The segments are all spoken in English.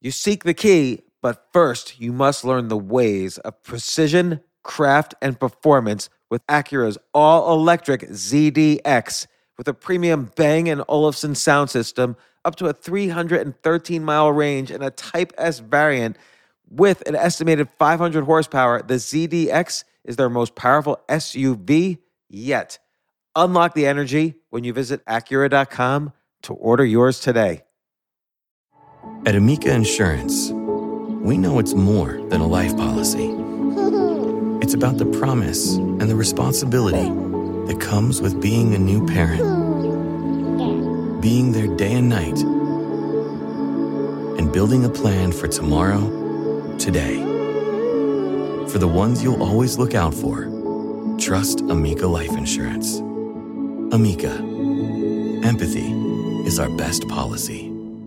You seek the key, but first you must learn the ways of precision, craft, and performance with Acura's all-electric ZDX. With a premium Bang & Olufsen sound system, up to a 313-mile range, and a Type S variant with an estimated 500 horsepower, the ZDX is their most powerful SUV yet. Unlock the energy when you visit Acura.com to order yours today. At Amica Insurance, we know it's more than a life policy. It's about the promise and the responsibility that comes with being a new parent. Being there day and night. And building a plan for tomorrow, today. For the ones you'll always look out for, trust Amica Life Insurance. Amica. Empathy is our best policy.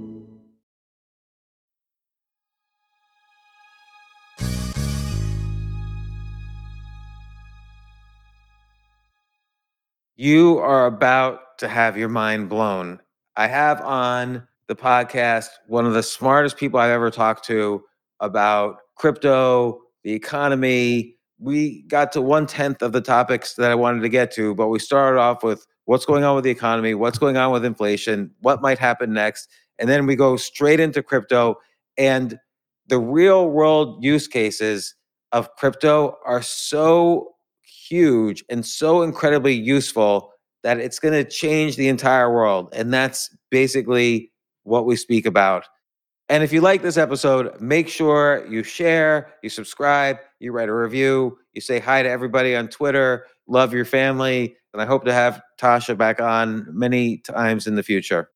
You are about to have your mind blown. I have on the podcast one of the smartest people I've ever talked to about crypto, the economy. We got to 1/10 of the topics that I wanted to get to, but we started off with what's going on with the economy, what's going on with inflation, what might happen next, and then we go straight into crypto. And the real world use cases of crypto are so huge and so incredibly useful that it's going to change the entire world. And that's basically what we speak about. And if you like this episode, make sure you share, you subscribe, you write a review, you say hi to everybody on Twitter, love your family, and I hope to have Tasha back on many times in the future.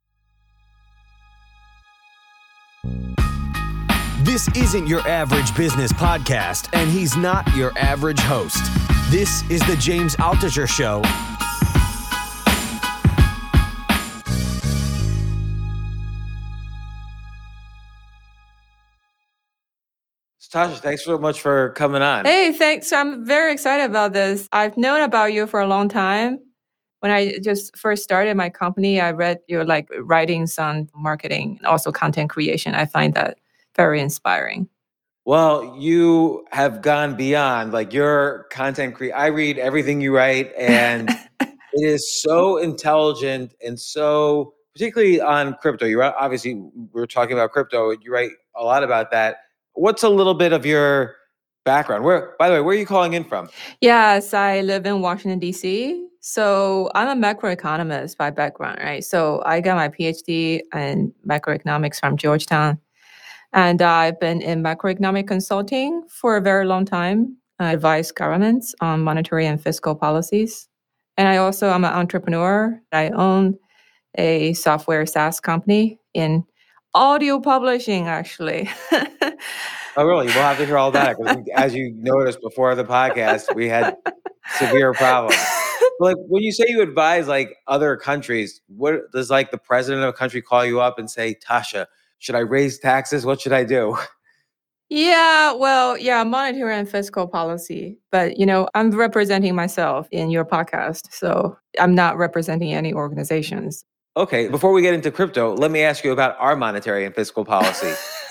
This isn't your average business podcast, and he's not your average host. This is the James Altucher Show. Tasha, thanks so much for coming on. Hey, thanks. I'm very excited about this. I've known about you for a long time. When I just first started my company, I read your writings on marketing and also content creation. I find that very inspiring. Well, you have gone beyond your content I read everything you write, and it is so intelligent and so, particularly on crypto. Obviously, we're talking about crypto. You write a lot about that. What's a little bit of your background? By the way, where are you calling in from? Yes, I live in Washington, D.C. So I'm a macroeconomist by background, right? So I got my PhD in macroeconomics from Georgetown. And I've been in macroeconomic consulting for a very long time. I advise governments on monetary and fiscal policies. And I also am an entrepreneur. I own a software SaaS company in audio publishing, actually. Oh, really? We'll have to hear all that. As you noticed before the podcast, we had severe problems. When you say you advise other countries, what does the president of a country call you up and say, Tasha, should I raise taxes? What should I do? Yeah, monetary and fiscal policy. But, I'm representing myself in your podcast, so I'm not representing any organizations. Okay, before we get into crypto, let me ask you about our monetary and fiscal policy.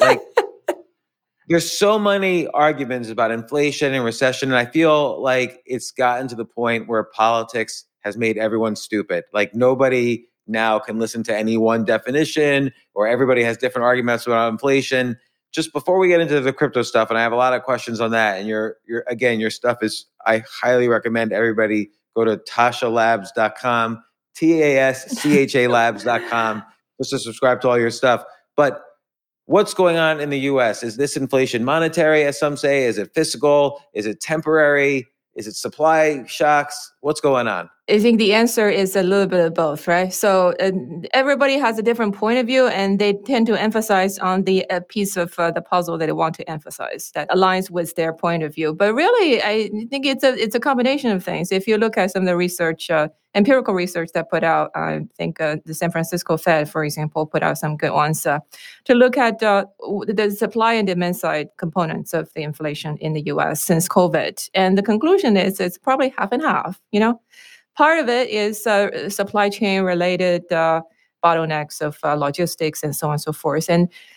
There's so many arguments about inflation and recession, and I feel like it's gotten to the point where politics has made everyone stupid. Nobody now can listen to any one definition, or everybody has different arguments about inflation. Just before we get into the crypto stuff, and I have a lot of questions on that, and your stuff is, I highly recommend everybody go to tashalabs.com, TASCHA labs.com, just to subscribe to all your stuff. But what's going on in the U.S.? Is this inflation monetary, as some say? Is it fiscal? Is it temporary? Is it supply shocks? What's going on? I think the answer is a little bit of both, right? So everybody has a different point of view, and they tend to emphasize on the piece of the puzzle that they want to emphasize that aligns with their point of view. But really, I think it's a combination of things. If you look at some of the research, empirical research that put out, I think the San Francisco Fed, for example, put out some good ones to look at the supply and demand side components of the inflation in the U.S. since COVID. And the conclusion is it's probably half and half, Part of it is supply chain related bottlenecks of logistics and so on and so forth. And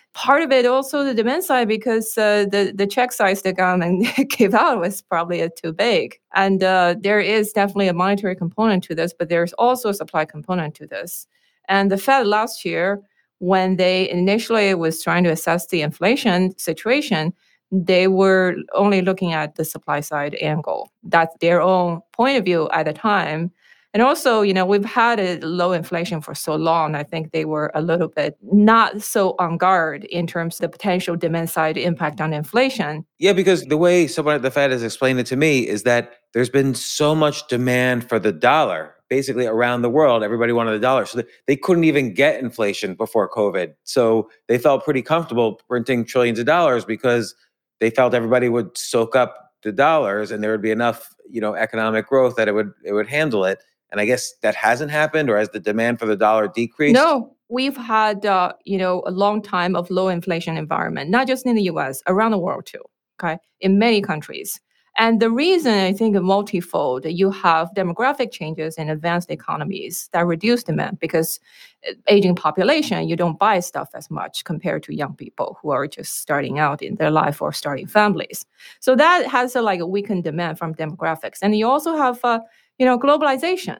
part of it also the demand side, because the check size the government gave out was probably too big. And there is definitely a monetary component to this, but there's also a supply component to this. And the Fed last year, when they initially was trying to assess the inflation situation, they were only looking at the supply side angle. That's their own point of view at the time. And also, we've had a low inflation for so long. I think they were a little bit not so on guard in terms of the potential demand side impact on inflation. Yeah, because the way someone at the Fed has explained it to me is that there's been so much demand for the dollar. Basically, around the world, everybody wanted the dollar. So they couldn't even get inflation before COVID. So they felt pretty comfortable printing trillions of dollars because they felt everybody would soak up the dollars and there would be enough, economic growth that it would handle it. And I guess that hasn't happened, or has the demand for the dollar decreased? No, we've had, a long time of low inflation environment, not just in the US, around the world too, okay, in many countries. And the reason I think is multifold. You have demographic changes in advanced economies that reduce demand because aging population, you don't buy stuff as much compared to young people who are just starting out in their life or starting families. So that has a weakened demand from demographics. And you also have, globalization.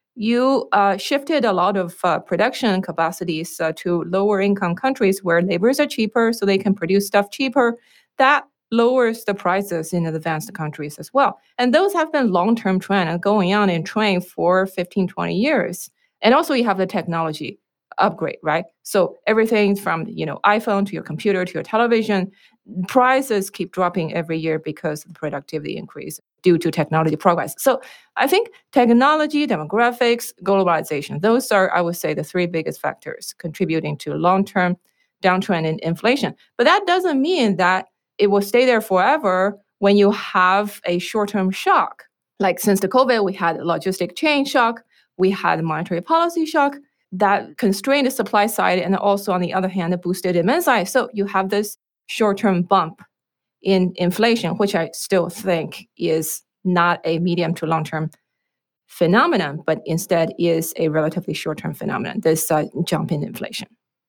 You shifted a lot of production capacities to lower income countries where labors are cheaper, so they can produce stuff cheaper. That lowers the prices in advanced countries as well. And those have been long-term trend and going on in trend for 15, 20 years. And also you have the technology upgrade, right? So everything from, iPhone to your computer to your television, prices keep dropping every year because of the productivity increase due to technology progress. So I think technology, demographics, globalization, those are, I would say, the three biggest factors contributing to long-term downtrend in inflation. But that doesn't mean that it will stay there forever when you have a short-term shock. Like since the COVID, we had a logistic chain shock, we had a monetary policy shock that constrained the supply side, and also on the other hand, it boosted demand side. So you have this short-term bump in inflation, which I still think is not a medium to long-term phenomenon, but instead is a relatively short-term phenomenon, this jump in inflation.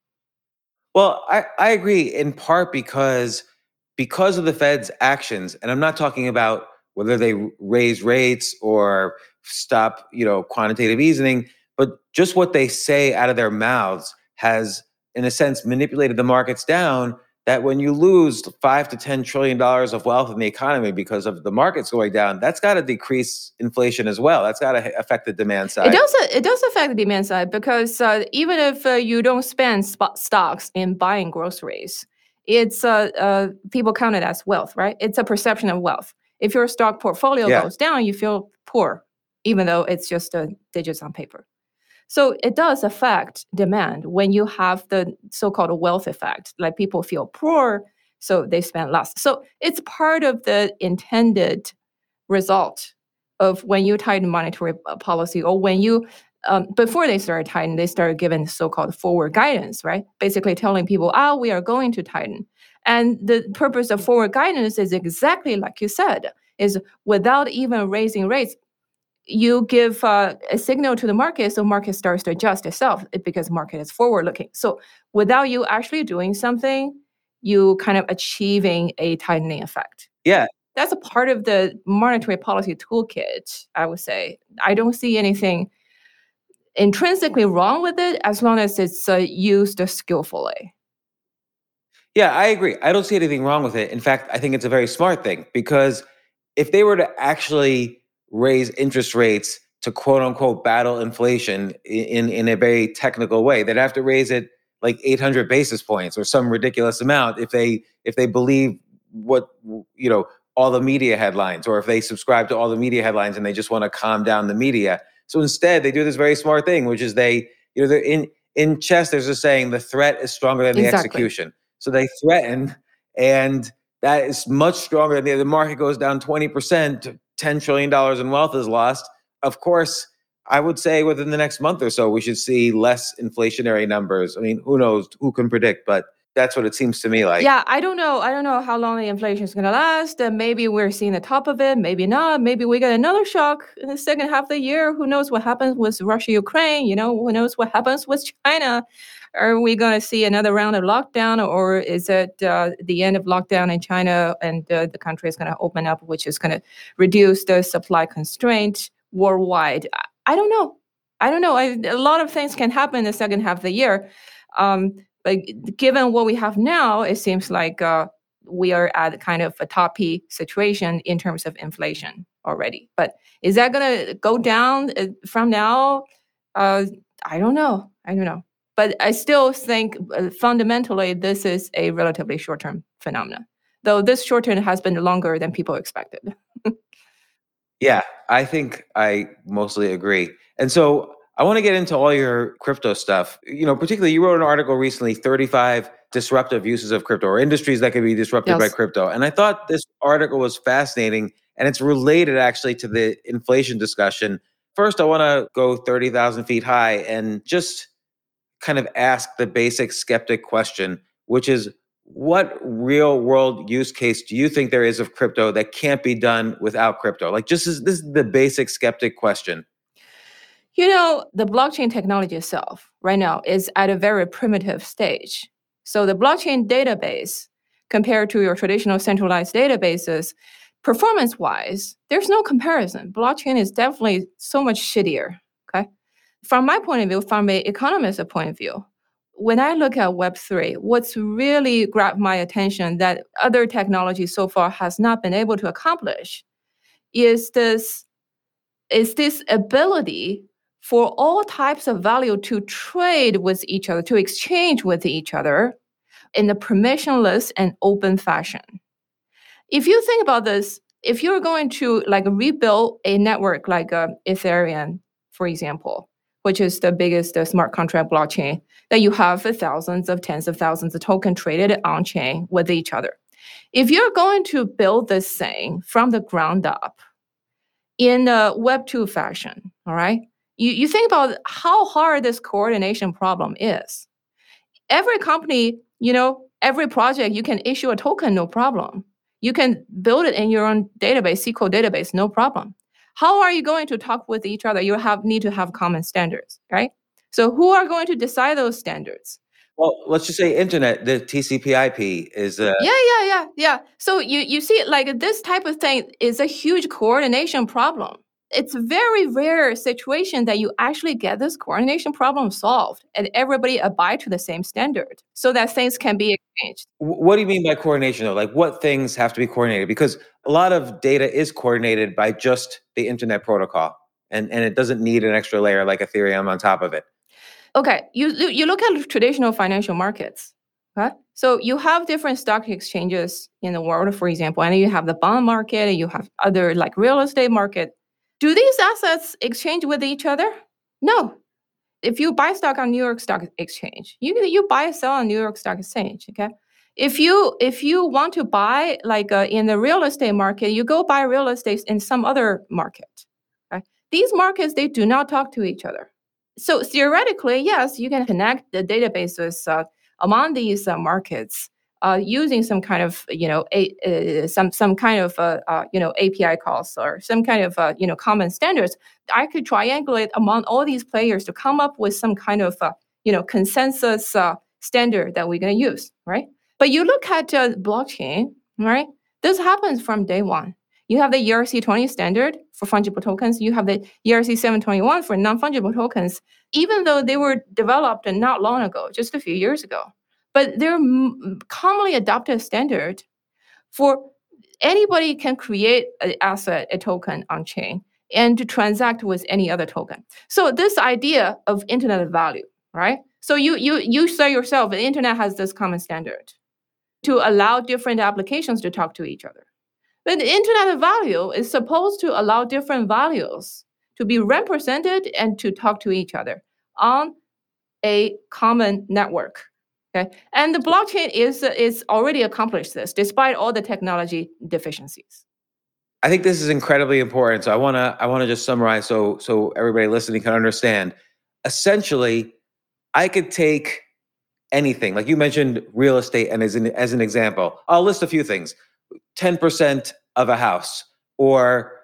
Well, I agree in part because of the Fed's actions, and I'm not talking about whether they raise rates or stop, quantitative easing, but just what they say out of their mouths has, in a sense, manipulated the markets down. That when you lose $5 to $10 trillion of wealth in the economy because of the markets going down, that's got to decrease inflation as well. That's got to affect the demand side. It does affect the demand side because even if you don't spend stocks in buying groceries, it's people count it as wealth, right? It's a perception of wealth. If your stock portfolio goes down, you feel poor, even though it's just digits on paper. So it does affect demand when you have the so-called wealth effect, like people feel poor, so they spend less. So it's part of the intended result of when you tighten monetary policy, or when you, before they started tightening, they started giving so-called forward guidance, right? Basically telling people, we are going to tighten. And the purpose of forward guidance is exactly like you said, is without even raising rates, you give a signal to the market, so market starts to adjust itself because market is forward-looking. So without you actually doing something, you kind of achieving a tightening effect. Yeah. That's a part of the monetary policy toolkit, I would say. I don't see anything intrinsically wrong with it as long as it's used skillfully. Yeah, I agree. I don't see anything wrong with it. In fact, I think it's a very smart thing, because if they were to actually raise interest rates to quote unquote battle inflation in a very technical way, they'd have to raise it like 800 basis points or some ridiculous amount if they believe what, all the media headlines, or if they subscribe to all the media headlines and they just want to calm down the media. So instead they do this very smart thing, which is they're in chess, there's a saying, the threat is stronger than the execution. So they threaten, and that is much stronger than the market goes down 20%, $10 trillion in wealth is lost. Of course, I would say within the next month or so, we should see less inflationary numbers. I mean, who knows? Who can predict? But that's what it seems to me like. Yeah, I don't know how long the inflation is going to last. Maybe we're seeing the top of it. Maybe not. Maybe we get another shock in the second half of the year. Who knows what happens with Russia, Ukraine? Who knows what happens with China? Are we going to see another round of lockdown, or is it the end of lockdown in China and the country is going to open up, which is going to reduce the supply constraint worldwide? I don't know. A lot of things can happen in the second half of the year. But given what we have now, it seems like we are at kind of a toppy situation in terms of inflation already. But is that going to go down from now? I don't know. But I still think fundamentally this is a relatively short-term phenomenon, though this short-term has been longer than people expected. Yeah, I think I mostly agree. And so I want to get into all your crypto stuff. Particularly you wrote an article recently, 35 disruptive uses of crypto or industries that could be disrupted by crypto. And I thought this article was fascinating and it's related actually to the inflation discussion. First, I want to go 30,000 feet high and just kind of ask the basic skeptic question, which is, what real world use case do you think there is of crypto that can't be done without crypto? This is the basic skeptic question. The blockchain technology itself right now is at a very primitive stage. So the blockchain database, compared to your traditional centralized databases, performance-wise, there's no comparison. Blockchain is definitely so much shittier, okay? From my point of view, from an economist's point of view, when I look at Web3, what's really grabbed my attention that other technology so far has not been able to accomplish is this ability for all types of value to trade with each other, to exchange with each other in a permissionless and open fashion. If you think about this, if you're going to rebuild a network like Ethereum, for example, which is the biggest smart contract blockchain, that you have tens of thousands of tokens traded on-chain with each other. If you're going to build this thing from the ground up in a Web2 fashion, all right, you think about how hard this coordination problem is. Every company, every project, you can issue a token, no problem. You can build it in your own database, SQL database, no problem. How are you going to talk with each other? You need to have common standards, right? So who are going to decide those standards? Well, let's just say internet, the TCP/IP is Yeah. So you see, this type of thing is a huge coordination problem. It's a very rare situation that you actually get this coordination problem solved and everybody abide to the same standard so that things can be exchanged. What do you mean by coordination though? What things have to be coordinated? Because a lot of data is coordinated by just the internet protocol and it doesn't need an extra layer like Ethereum on top of it. Okay, you look at traditional financial markets. Okay? So you have different stock exchanges in the world, for example, and you have the bond market, and you have other real estate market. Do these assets exchange with each other? No. If you buy stock on New York Stock Exchange, you buy and sell on New York Stock Exchange. Okay. If you want to buy in the real estate market, you go buy real estate in some other market. Okay? These markets, they do not talk to each other. So theoretically, yes, you can connect the databases among these markets using some kind of some kind of API calls or some kind of common standards. I could triangulate among all these players to come up with some kind of consensus standard that we're going to use, right? But you look at blockchain, right? This happens from day one. You have the ERC-20 standard for fungible tokens. You have the ERC-721 for non-fungible tokens, even though they were developed not long ago, just a few years ago. But they're commonly adopted standard for anybody can create an asset, a token on chain, and to transact with any other token. So this idea of internet of value, right? So you say yourself, the internet has this common standard to allow different applications to talk to each other. But the internet of value is supposed to allow different values to be represented and to talk to each other on a common network. Okay, and the blockchain is already accomplished this despite all the technology deficiencies. I think this is incredibly important. So I want to just summarize so everybody listening can understand. Essentially, I could take anything, like you mentioned real estate, and as an example, I'll list a few things. 10% of a house or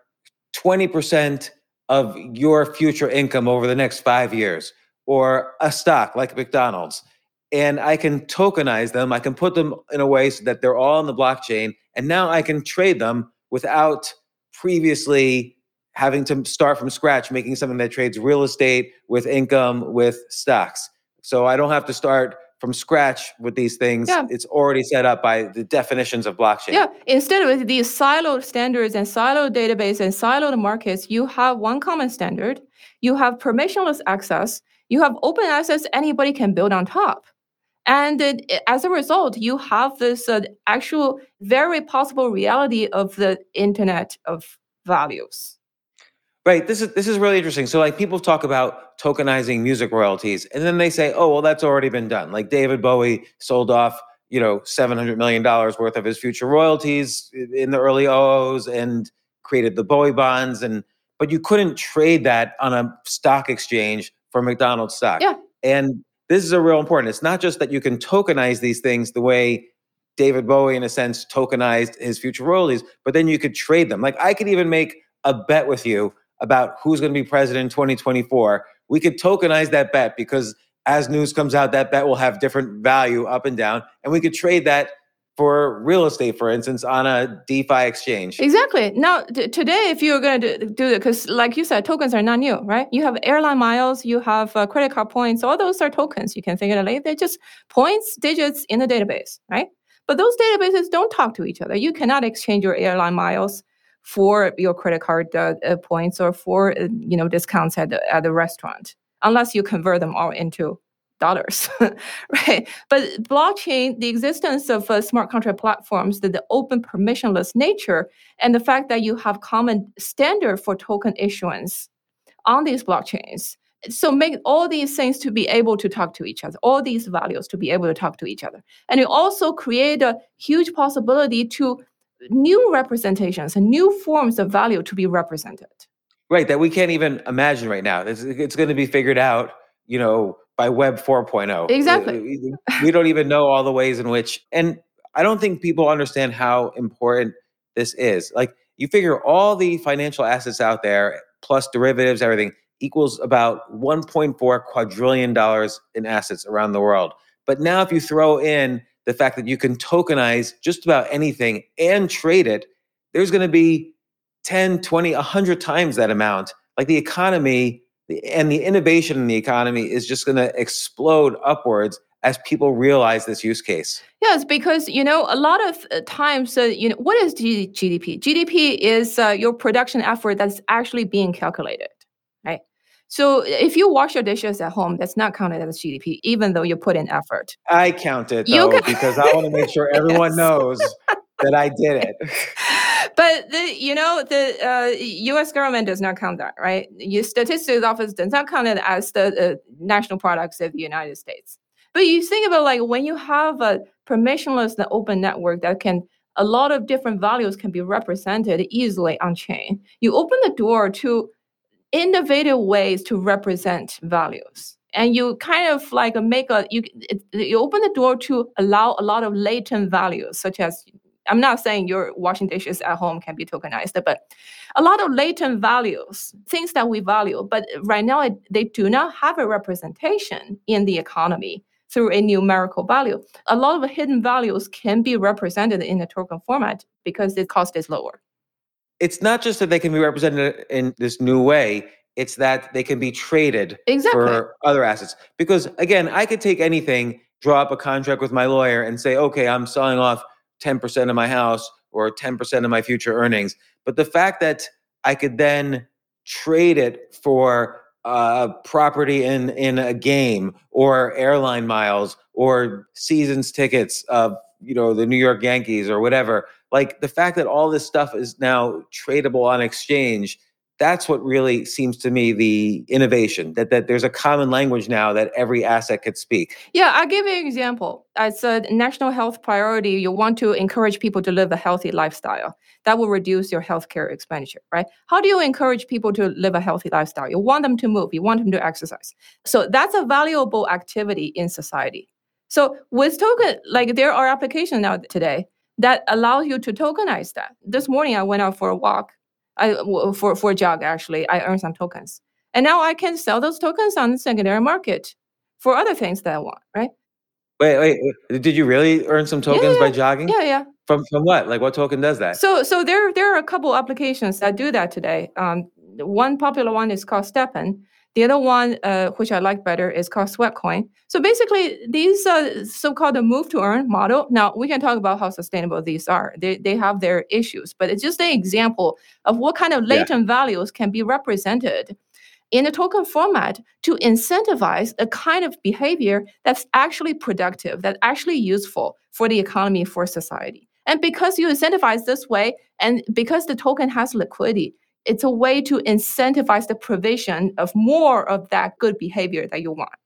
20% of your future income over the next 5 years or a stock like McDonald's. and I can tokenize them. I can put them in a way so that they're all on the blockchain. And now I can trade them without previously having to start from scratch, making something that trades real estate with income, with stocks. So I don't have to start from scratch with these things. Yeah. It's already set up by the definitions of blockchain. Yeah, instead of these siloed standards and siloed database and siloed markets, you have one common standard, you have permissionless access, you have open access anybody can build on top. And as a result, you have this actual very possible reality of the internet of values. Right. This is really interesting. So like people talk about tokenizing music royalties, and then they say, oh, well, that's already been done. Like David Bowie sold off, $700 million worth of his future royalties in the early O's and created the Bowie bonds. But you couldn't trade that on a stock exchange for McDonald's stock. Yeah. And this is a real important. It's not just that you can tokenize these things the way David Bowie, in a sense, tokenized his future royalties, but then you could trade them. Like I could even make a bet with you about who's going to be president in 2024. We could tokenize that bet because as news comes out, that bet will have different value up and down. And we could trade that for real estate, for instance, on a DeFi exchange. Exactly. Now, today, if you're going to do it, because like you said, tokens are not new, right? You have airline miles, you have credit card points, all those are tokens. You can think of it, they're just points, digits in the database, right? But those databases don't talk to each other. You cannot exchange your airline miles for your credit card points or for discounts at the restaurant, unless you convert them all into dollars, right? But blockchain, the existence of smart contract platforms, the open permissionless nature, and the fact that you have common standard for token issuance on these blockchains, so make all these things to be able to talk to each other, all these values to be able to talk to each other. And you also create a huge possibility to new representations and new forms of value to be represented. Right, that we can't even imagine right now. It's going to be figured out, by Web 4.0. Exactly. We don't even know all the ways in which, and I don't think people understand how important this is. Like you figure all the financial assets out there, plus derivatives, everything, equals about $1.4 quadrillion in assets around the world. But now if you throw in the fact that you can tokenize just about anything and trade it, there's going to be 10, 20, 100 times that amount. Like the economy and the innovation in the economy is just going to explode upwards as people realize this use case. Yes, because, a lot of times, what is GDP? GDP is your production effort that's actually being calculated, right? So if you wash your dishes at home, that's not counted as GDP, even though you put in effort. I count it, though, because I want to make sure everyone knows that I did it. But the U.S. government does not count that, right? Your statistics office does not count it as the national products of the United States. But you think about like when you have a permissionless and open network that a lot of different values can be represented easily on chain. You open the door to innovative ways to represent values. And you kind of like you open the door to allow a lot of latent values, such as, I'm not saying your washing dishes at home can be tokenized, but a lot of latent values, things that we value, but right now they do not have a representation in the economy through a numerical value. A lot of hidden values can be represented in a token format because the cost is lower. It's not just that they can be represented in this new way, it's that they can be traded for other assets. Because again, I could take anything, draw up a contract with my lawyer and say, okay, I'm selling off 10% of my house or 10% of my future earnings. But the fact that I could then trade it for property in a game or airline miles or seasons tickets of the New York Yankees or whatever, like the fact that all this stuff is now tradable on exchange, that's what really seems to me the innovation, that there's a common language now that every asset could speak. Yeah, I'll give you an example. As a national health priority, you want to encourage people to live a healthy lifestyle. That will reduce your healthcare expenditure, right? How do you encourage people to live a healthy lifestyle? You want them to move, you want them to exercise. So that's a valuable activity in society. So with token, like there are applications now today that allow you to tokenize that. This morning I went out for a walk. For a jog, actually, I earned some tokens. And now I can sell those tokens on the secondary market for other things that I want, right? Wait. Did you really earn some tokens by jogging? Yeah. From what? Like what token does that? So there are a couple applications that do that today. One popular one is called Steppen. The other one, which I like better, is called Sweatcoin. So basically, these so-called move to earn model. Now we can talk about how sustainable these are. They have their issues, but it's just an example of what kind of latent values can be represented in a token format to incentivize a kind of behavior that's actually productive, that's actually useful for the economy, for society. And because you incentivize this way, and because the token has liquidity, it's a way to incentivize the provision of more of that good behavior that you want.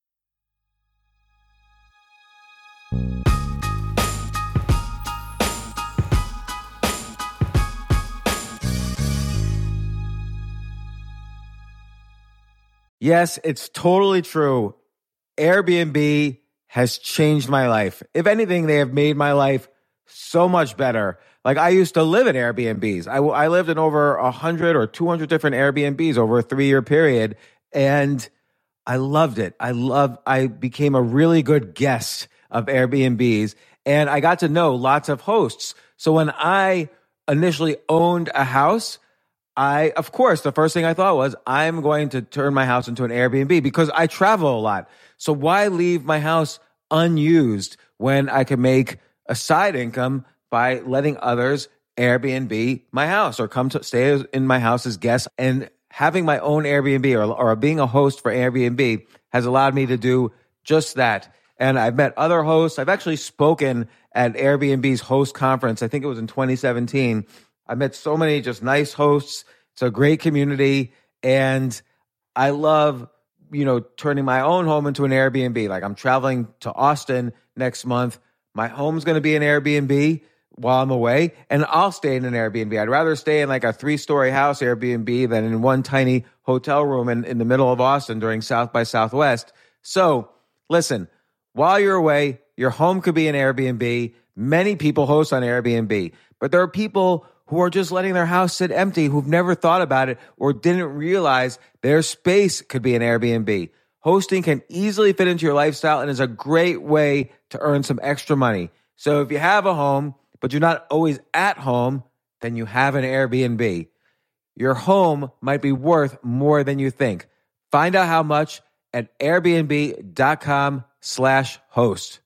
Yes, it's totally true. Airbnb has changed my life. If anything, they have made my life so much better. Like I used to live in Airbnbs. I lived in over 100 or 200 different Airbnbs over a 3-year period, and I loved it. I became a really good guest of Airbnbs, and I got to know lots of hosts. So when I initially owned a house, of course, the first thing I thought was, I'm going to turn my house into an Airbnb because I travel a lot. So why leave my house unused when I can make a side income by letting others Airbnb my house or come to stay in my house as guests? And having my own Airbnb or being a host for Airbnb has allowed me to do just that. And I've met other hosts. I've actually spoken at Airbnb's host conference. I think it was in 2017. I met so many just nice hosts. It's a great community. And I love, turning my own home into an Airbnb. Like I'm traveling to Austin next month. My home's going to be an Airbnb while I'm away, and I'll stay in an Airbnb. I'd rather stay in like a 3-story house Airbnb than in one tiny hotel room in the middle of Austin during South by Southwest. So listen, while you're away, your home could be an Airbnb. Many people host on Airbnb, but there are people who are just letting their house sit empty, who've never thought about it or didn't realize their space could be an Airbnb. Hosting can easily fit into your lifestyle and is a great way to earn some extra money. So if you have a home, but you're not always at home, then you have an Airbnb. Your home might be worth more than you think. Find out how much at airbnb.com/host.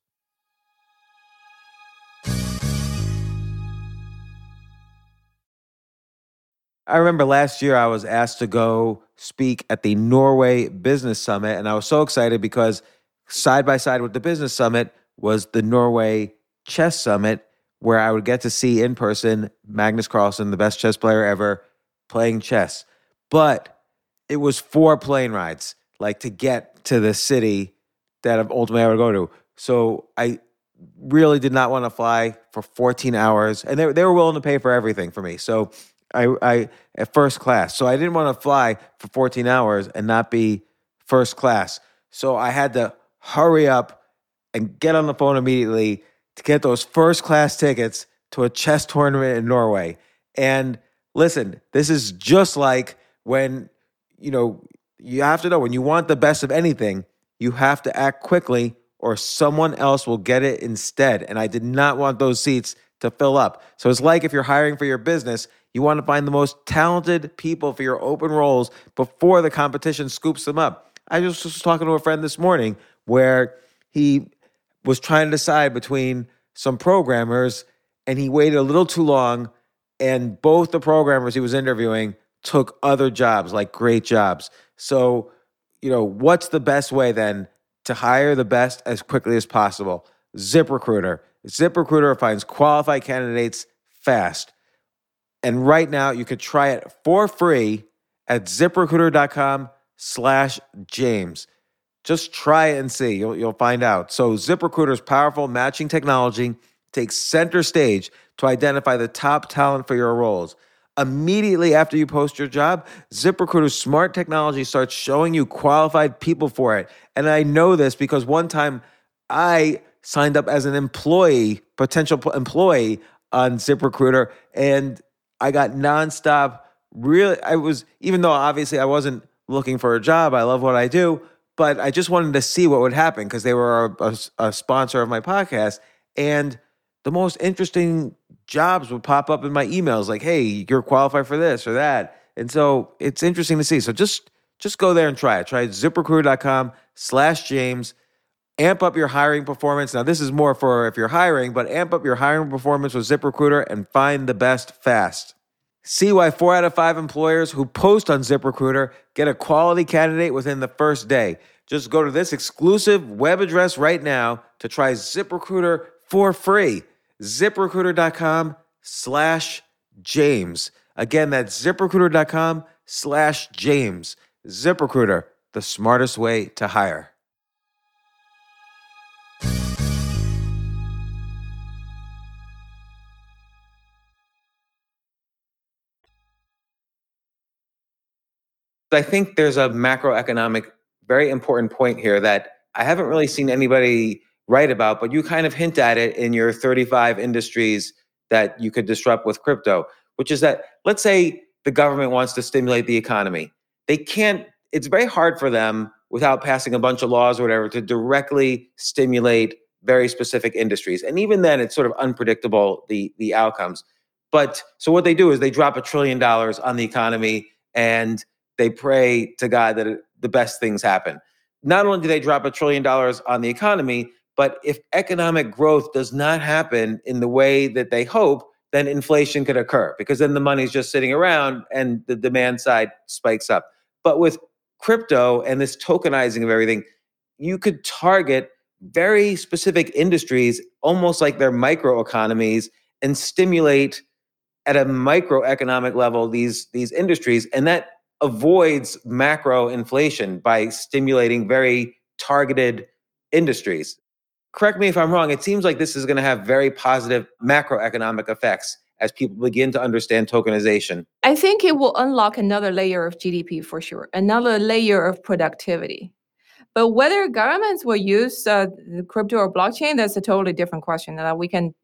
I remember last year I was asked to go speak at the Norway Business Summit, and I was so excited because side by side with the Business Summit was the Norway Chess Summit, where I would get to see in person Magnus Carlsen, the best chess player ever, playing chess. But it was 4 plane rides, like to get to the city that ultimately I would go to. So I really did not want to fly for 14 hours, and they were willing to pay for everything for me. So I at first class. So I didn't want to fly for 14 hours and not be first class. So I had to hurry up and get on the phone immediately to get those first class tickets to a chess tournament in Norway. And listen, this is just like when, you have to know when you want the best of anything, you have to act quickly or someone else will get it instead. And I did not want those seats to fill up. So it's like if you're hiring for your business, you want to find the most talented people for your open roles before the competition scoops them up. I just was talking to a friend this morning where he was trying to decide between some programmers and he waited a little too long, and both the programmers he was interviewing took other jobs, like great jobs. So, what's the best way then to hire the best as quickly as possible? ZipRecruiter. ZipRecruiter finds qualified candidates fast. And right now, you could try it for free at ZipRecruiter.com/James. Just try it and see. You'll find out. So ZipRecruiter's powerful matching technology takes center stage to identify the top talent for your roles. Immediately after you post your job, ZipRecruiter's smart technology starts showing you qualified people for it. And I know this because one time I signed up as an potential employee on ZipRecruiter, and I got nonstop. Even though obviously I wasn't looking for a job, I love what I do, but I just wanted to see what would happen because they were a sponsor of my podcast. And the most interesting jobs would pop up in my emails like, hey, you're qualified for this or that. And so it's interesting to see. So just go there and try it. Try ZipRecruiter.com/James. Amp up your hiring performance. Now, this is more for if you're hiring, but amp up your hiring performance with ZipRecruiter and find the best fast. See why 4 out of 5 employers who post on ZipRecruiter get a quality candidate within the first day. Just go to this exclusive web address right now to try ZipRecruiter for free. ZipRecruiter.com/James. Again, that's ZipRecruiter.com/James. ZipRecruiter, the smartest way to hire. I think there's a macroeconomic, very important point here that I haven't really seen anybody write about, but you kind of hint at it in your 35 industries that you could disrupt with crypto, which is that, let's say the government wants to stimulate the economy. They can't, it's very hard for them without passing a bunch of laws or whatever to directly stimulate very specific industries. And even then, it's sort of unpredictable, the outcomes. But so what they do is they drop $1 trillion on the economy and they pray to God that the best things happen. Not only do they drop $1 trillion on the economy, but if economic growth does not happen in the way that they hope, then inflation could occur because then the money's just sitting around and the demand side spikes up. But with crypto and this tokenizing of everything, you could target very specific industries, almost like they're microeconomies, and stimulate at a microeconomic level these industries. And that avoids macro inflation by stimulating very targeted industries. Correct me if I'm wrong, it seems like this is going to have very positive macroeconomic effects as people begin to understand tokenization. I think it will unlock another layer of GDP for sure, another layer of productivity. But whether governments will use the crypto or blockchain, that's a totally different question. That we can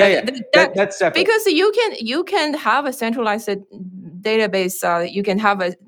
That's separate. Because you can have a centralized database. You can have a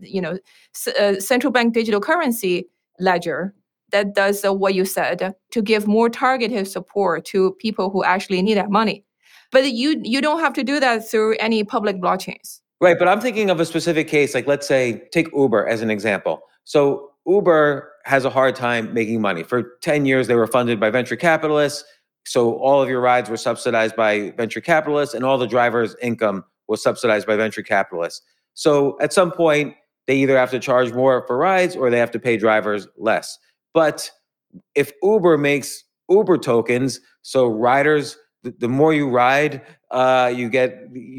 central bank digital currency ledger that does what you said to give more targeted support to people who actually need that money. But you don't have to do that through any public blockchains. Right, but I'm thinking of a specific case, like let's say, take Uber as an example. So Uber has a hard time making money. For 10 years, they were funded by venture capitalists. So all of your rides were subsidized by venture capitalists and all the drivers' income was subsidized by venture capitalists. So at some point, they either have to charge more for rides or they have to pay drivers less. But if Uber makes Uber tokens, so riders, the more you ride, you get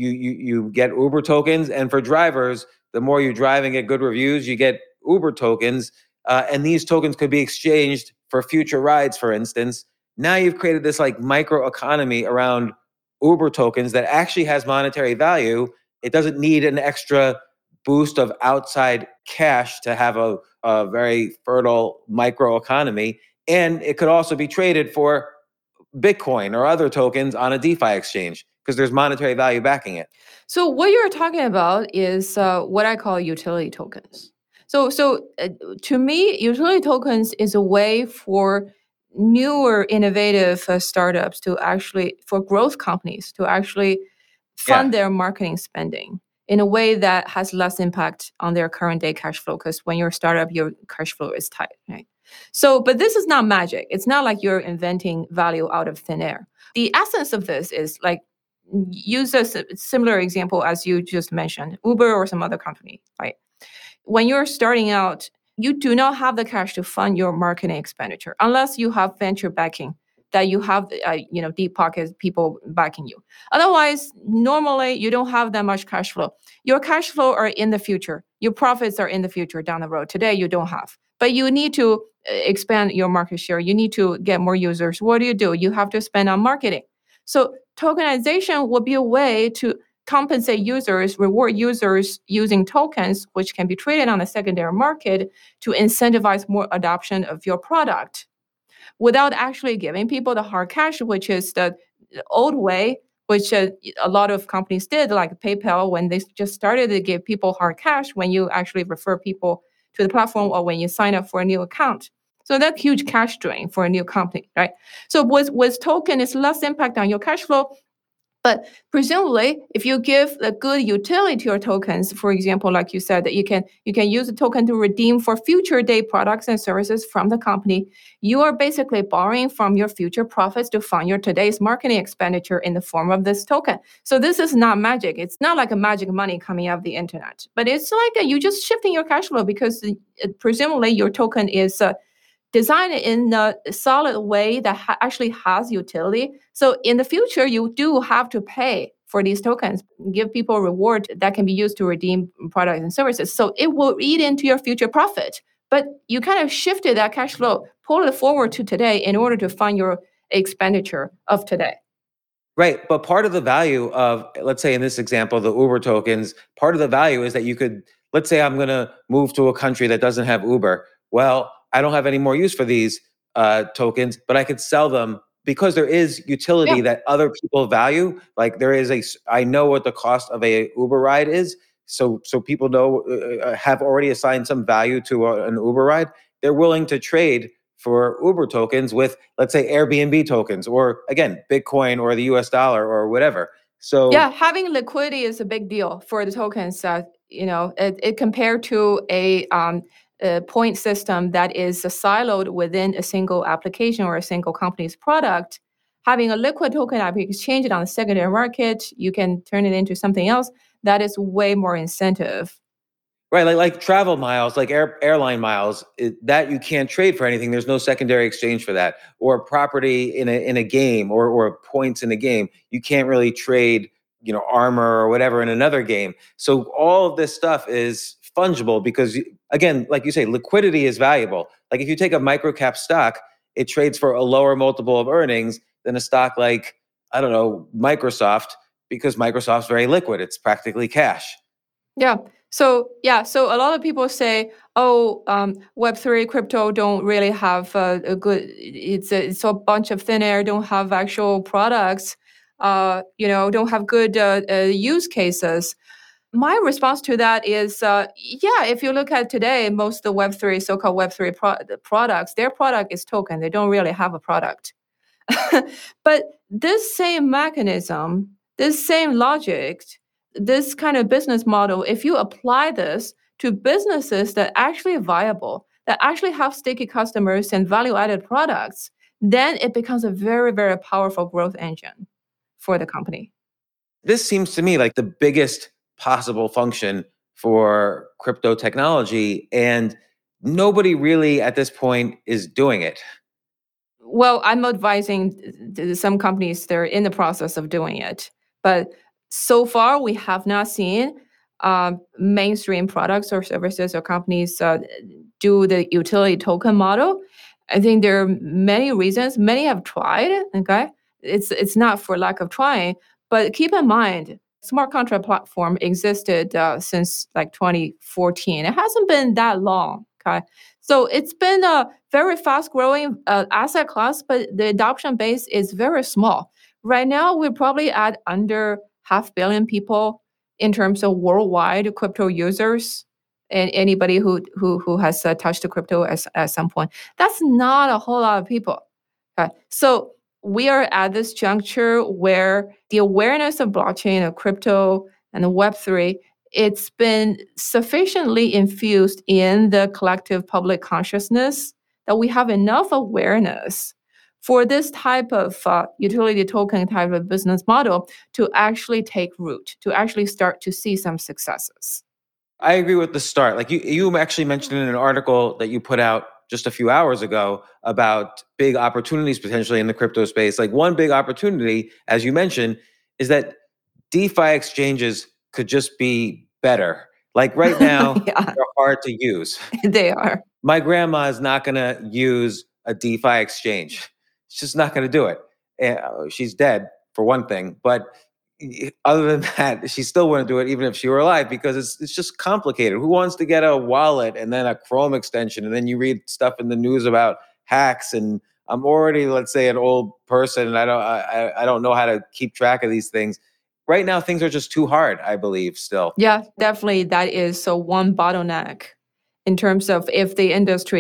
Uber tokens, and for drivers, the more you drive and get good reviews, you get Uber tokens, and these tokens could be exchanged for future rides, for instance. Now you've created this like micro economy around Uber tokens that actually has monetary value. It doesn't need an extra boost of outside cash to have a very fertile micro economy. And it could also be traded for Bitcoin or other tokens on a DeFi exchange because there's monetary value backing it. So what you're talking about is what I call utility tokens. So to me, utility tokens is a way for newer, innovative startups to actually, for growth companies to actually fund their marketing spending in a way that has less impact on their current day cash flow. Because when you're a startup, your cash flow is tight, right? So, but this is not magic. It's not like you're inventing value out of thin air. The essence of this is like, use a similar example as you just mentioned, Uber or some other company, right? When you're starting out, you do not have the cash to fund your marketing expenditure unless you have venture backing, that you have deep pockets people backing you. Otherwise, normally you don't have that much cash flow. Your cash flow are in the future. Your profits are in the future down the road. Today you don't have. But you need to expand your market share. You need to get more users. What do? You have to spend on marketing. So tokenization will be a way to compensate users, reward users using tokens, which can be traded on the secondary market to incentivize more adoption of your product without actually giving people the hard cash, which is the old way, which a lot of companies did, like PayPal, when they just started to give people hard cash when you actually refer people to the platform or when you sign up for a new account. So that's huge cash drain for a new company, right? So with token, it's less impact on your cash flow. But presumably, if you give a good utility to your tokens, for example, like you said, that you can use the token to redeem for future day products and services from the company, you are basically borrowing from your future profits to fund your today's marketing expenditure in the form of this token. So this is not magic. It's not like a magic money coming out of the internet, but it's like you just shifting your cash flow because presumably your token is designed in a solid way that actually has utility. So in the future, you do have to pay for these tokens, give people a reward that can be used to redeem products and services. So it will eat into your future profit. But you kind of shifted that cash flow, pull it forward to today in order to fund your expenditure of today. Right. But part of the value of, let's say in this example, the Uber tokens, part of the value is that you could, let's say I'm going to move to a country that doesn't have Uber. Well, I don't have any more use for these tokens, but I could sell them because there is utility that other people value. Like I know what the cost of a Uber ride is. So people know, have already assigned some value to an Uber ride. They're willing to trade for Uber tokens with, let's say, Airbnb tokens, or again, Bitcoin or the US dollar or whatever. So yeah, having liquidity is a big deal for the tokens. It compared to a point system that is siloed within a single application or a single company's product. Having a liquid token that you exchange it on the secondary market, you can turn it into something else. That is way more incentive. Right, like travel miles, like airline miles, that you can't trade for anything. There's no secondary exchange for that. Or property in a game, or points in a game, you can't really trade, armor or whatever in another game. So all of this stuff is fungible because, again, like you say, liquidity is valuable. Like if you take a microcap stock, it trades for a lower multiple of earnings than a stock like, I don't know, Microsoft, because Microsoft's very liquid. It's practically cash. Yeah. So a lot of people say, Web3 crypto don't really have a good. It's a bunch of thin air. Don't have actual products. Don't have good use cases. My response to that is, if you look at today, most of the Web3 so-called Web3 products, their product is token. They don't really have a product. But this same mechanism, this same logic, this kind of business model, if you apply this to businesses that actually are viable, that actually have sticky customers and value-added products, then it becomes a very, very powerful growth engine for the company. This seems to me like the biggest possible function for crypto technology, and nobody really at this point is doing it. Well, I'm advising some companies, they're in the process of doing it. But so far, we have not seen mainstream products or services or companies do the utility token model. I think there are many reasons. Many have tried, okay? It's not for lack of trying, but keep in mind, smart contract platform existed since like 2014. It hasn't been that long, okay? So it's been a very fast-growing asset class, but the adoption base is very small. Right now, we're probably at under 500 million people in terms of worldwide crypto users, and anybody who has touched the crypto at some point. That's not a whole lot of people. Okay? So we are at this juncture where the awareness of blockchain, of crypto, and the Web3, it's been sufficiently infused in the collective public consciousness that we have enough awareness for this type of utility token type of business model to actually take root, to actually start to see some successes. I agree with the start. Like you actually mentioned in an article that you put out just a few hours ago about big opportunities potentially in the crypto space. Like one big opportunity, as you mentioned, is that DeFi exchanges could just be better. Like right now, they're hard to use. They are. My grandma is not going to use a DeFi exchange. She's just not going to do it. She's dead, for one thing. But other than that, she still wouldn't do it even if she were alive, because it's just complicated. Who wants to get a wallet and then a Chrome extension, and then you read stuff in the news about hacks? And I'm already, let's say, an old person, and I don't know how to keep track of these things. Right now, things are just too hard, I believe, still. Yeah, definitely. That is one bottleneck in terms of if the industry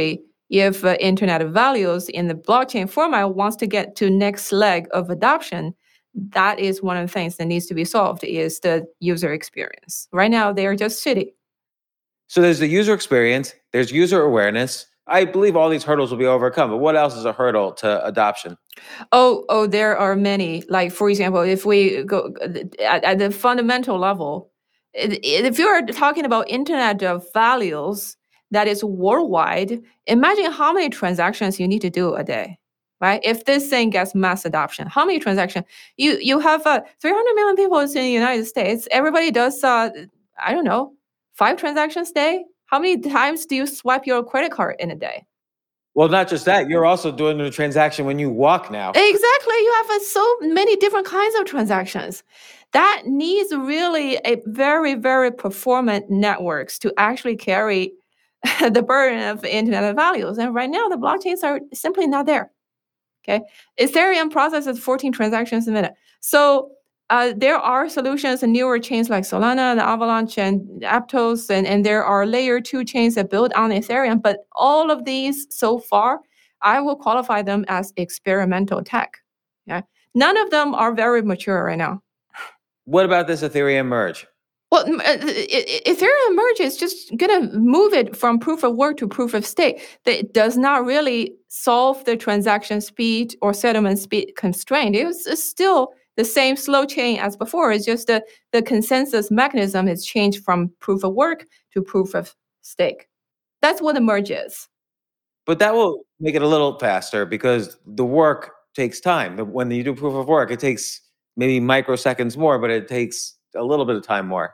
if Internet of Values in the blockchain format wants to get to next leg of adoption, that is one of the things that needs to be solved is the user experience. Right now, they are just shitty. So there's the user experience, there's user awareness. I believe all these hurdles will be overcome, but what else is a hurdle to adoption? Oh, there are many. Like, for example, if we go at the fundamental level, if you're talking about Internet of Values that is worldwide, imagine how many transactions you need to do a day, right? If this thing gets mass adoption, how many transactions? You have 300 million people in the United States. Everybody does, I don't know, 5 transactions a day. How many times do you swipe your credit card in a day? Well, not just that, you're also doing the transaction when you walk now. Exactly. You have so many different kinds of transactions. That needs really a very, very performant networks to actually carry the burden of Internet of Values. And right now, the blockchains are simply not there. Okay, Ethereum processes 14 transactions a minute. So there are solutions and newer chains like Solana, the Avalanche, and Aptos, and there are layer 2 chains that build on Ethereum. But all of these so far, I will qualify them as experimental tech. Yeah, none of them are very mature right now. What about this Ethereum merge? Well, Ethereum merge is just going to move it from proof of work to proof of stake. That does not really solve the transaction speed or settlement speed constraint. It's still the same slow chain as before. It's just the consensus mechanism has changed from proof of work to proof of stake. That's what the merge is. But that will make it a little faster because the work takes time. When you do proof of work, it takes maybe microseconds more, but it takes a little bit of time more.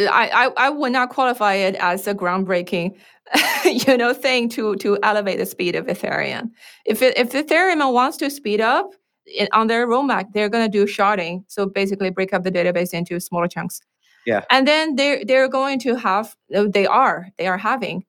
I would not qualify it as a groundbreaking, thing to elevate the speed of Ethereum. If Ethereum wants to speed up on their roadmap, they're going to do sharding. So basically, break up the database into smaller chunks. Yeah, and then they're going to have they are having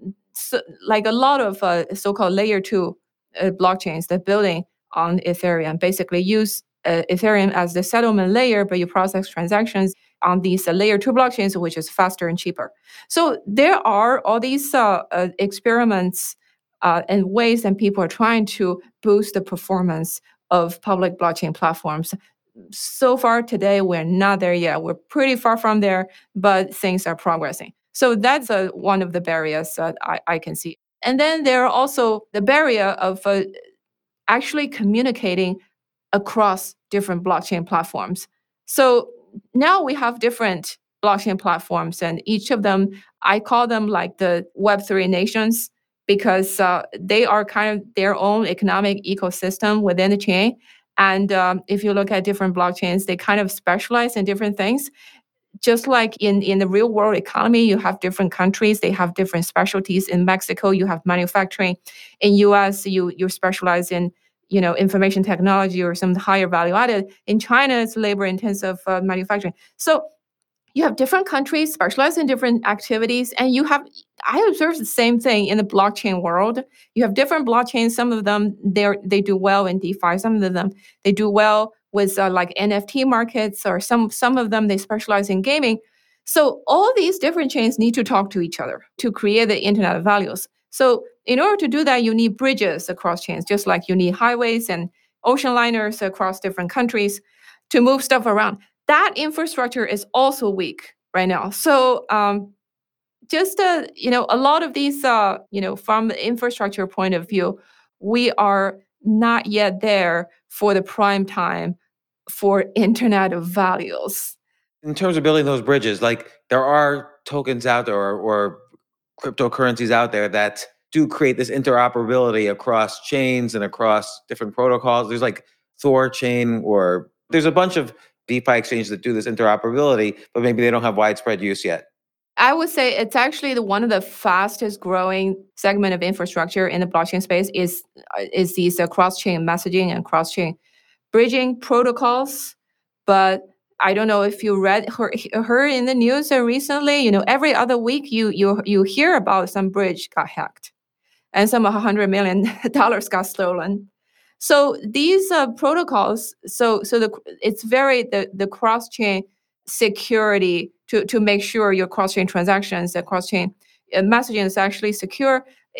like a lot of so-called layer 2 blockchains that building on Ethereum basically use Ethereum as the settlement layer, but you process transactions on these layer 2 blockchains, which is faster and cheaper. So there are all these experiments and ways that people are trying to boost the performance of public blockchain platforms. So far today, we're not there yet. We're pretty far from there, but things are progressing. So that's one of the barriers that I can see. And then there are also the barrier of actually communicating across different blockchain platforms. So now we have different blockchain platforms, and each of them, I call them like the Web3 nations because they are kind of their own economic ecosystem within the chain. And if you look at different blockchains, they kind of specialize in different things. Just like in the real world economy, you have different countries, they have different specialties. In Mexico, you have manufacturing. In US, you specialize in information technology or some higher value added. In China, it's labor intensive manufacturing. So you have different countries specialized in different activities, and I observe the same thing in the blockchain world. You have different blockchains. Some of them they do well in DeFi. Some of them they do well with like NFT markets, or some of them they specialize in gaming. So all these different chains need to talk to each other to create the Internet of Values. So in order to do that, you need bridges across chains, just like you need highways and ocean liners across different countries to move stuff around. That infrastructure is also weak right now. So just a lot of these, from the infrastructure point of view, we are not yet there for the prime time for Internet of Values. In terms of building those bridges, like there are tokens out there or cryptocurrencies out there that do create this interoperability across chains and across different protocols. There's like Thorchain, or there's a bunch of DeFi exchanges that do this interoperability, but maybe they don't have widespread use yet. I would say it's actually one of the fastest growing segment of infrastructure in the blockchain space is these cross-chain messaging and cross-chain bridging protocols. But I don't know if you heard in the news recently, every other week you hear about some bridge got hacked and some $100 million got stolen. So these protocols, it's very the cross-chain security to make sure your cross-chain transactions, the cross-chain messaging is actually secure, is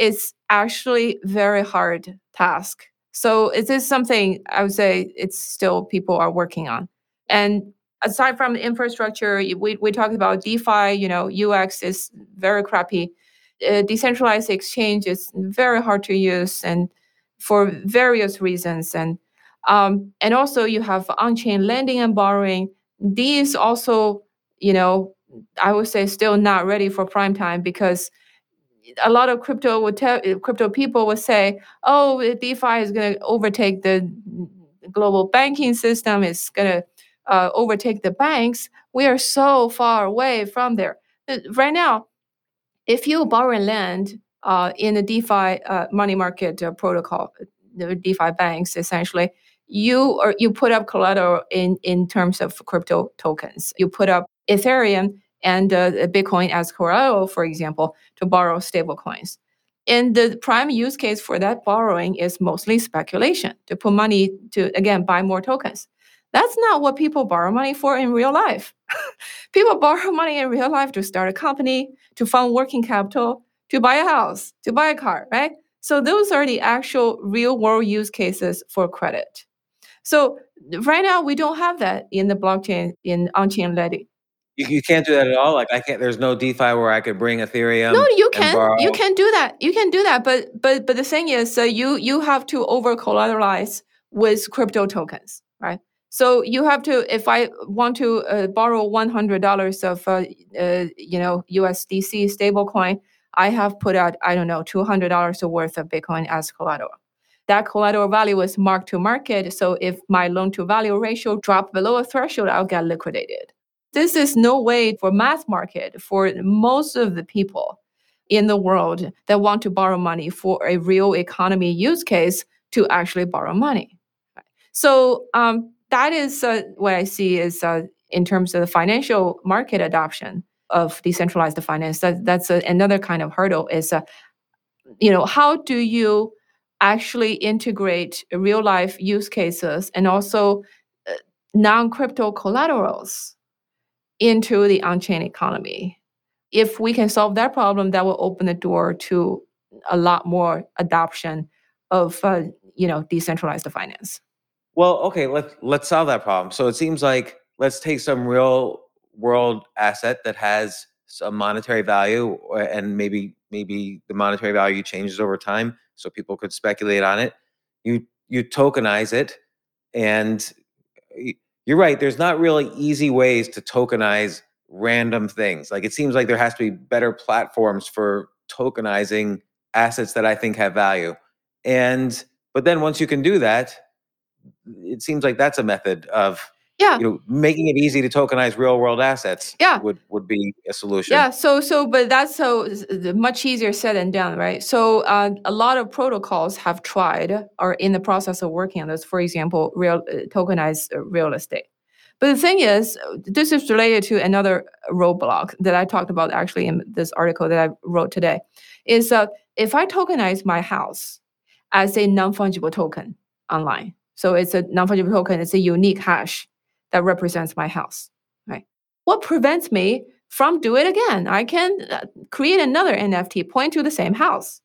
actually very hard task. So it is something I would say it's still people are working on. And aside from the infrastructure, we talked about DeFi, UX is very crappy. Decentralized exchange is very hard to use and for various reasons. And also you have on-chain lending and borrowing. These also, I would say still not ready for prime time because a lot of crypto people would say, "Oh, DeFi is going to overtake the global banking system. It's going to overtake the banks." We are so far away from there. Right now, if you borrow land in a DeFi money market protocol, the DeFi banks essentially, you put up collateral in terms of crypto tokens. You put up Ethereum and Bitcoin as collateral, for example, to borrow stable coins. And the prime use case for that borrowing is mostly speculation, to put money to, again, buy more tokens. That's not what people borrow money for in real life. People borrow money in real life to start a company, to fund working capital, to buy a house, to buy a car, right? So those are the actual real world use cases for credit. So right now we don't have that in the blockchain, in on-chain lending. You can't do that at all. Like there's no DeFi where I could bring Ethereum. No, you and can. borrow. You can do that. You can do that. But the thing is, you have to over collateralize with crypto tokens, right? So you have to. If I want to borrow $100 of USDC stablecoin, I have put out $200 worth of Bitcoin as collateral. That collateral value is marked to market. So if my loan to value ratio drop below a threshold, I'll get liquidated. This is no way for mass market for most of the people in the world that want to borrow money for a real economy use case to actually borrow money. So that is what I see is in terms of the financial market adoption of decentralized finance. That's another kind of hurdle is, how do you actually integrate real life use cases and also non-crypto collaterals into the on-chain economy? If we can solve that problem, that will open the door to a lot more adoption of decentralized finance. Well, okay, let's solve that problem. So it seems like let's take some real world asset that has some monetary value, and maybe the monetary value changes over time, so people could speculate on it. You tokenize it, and you're right. There's not really easy ways to tokenize random things. Like it seems like there has to be better platforms for tokenizing assets that I think have value. But then once you can do that, it seems like that's a method of making it easy to tokenize real world assets. Would be a solution. Yeah. But that's much easier said than done, right? So a lot of protocols have tried or in the process of working on this. For example, tokenized real estate. But the thing is, this is related to another roadblock that I talked about actually in this article that I wrote today. Is if I tokenize my house as a non-fungible token online. So it's a non-fungible token. It's a unique hash that represents my house, right? What prevents me from doing it again? I can create another NFT, point to the same house.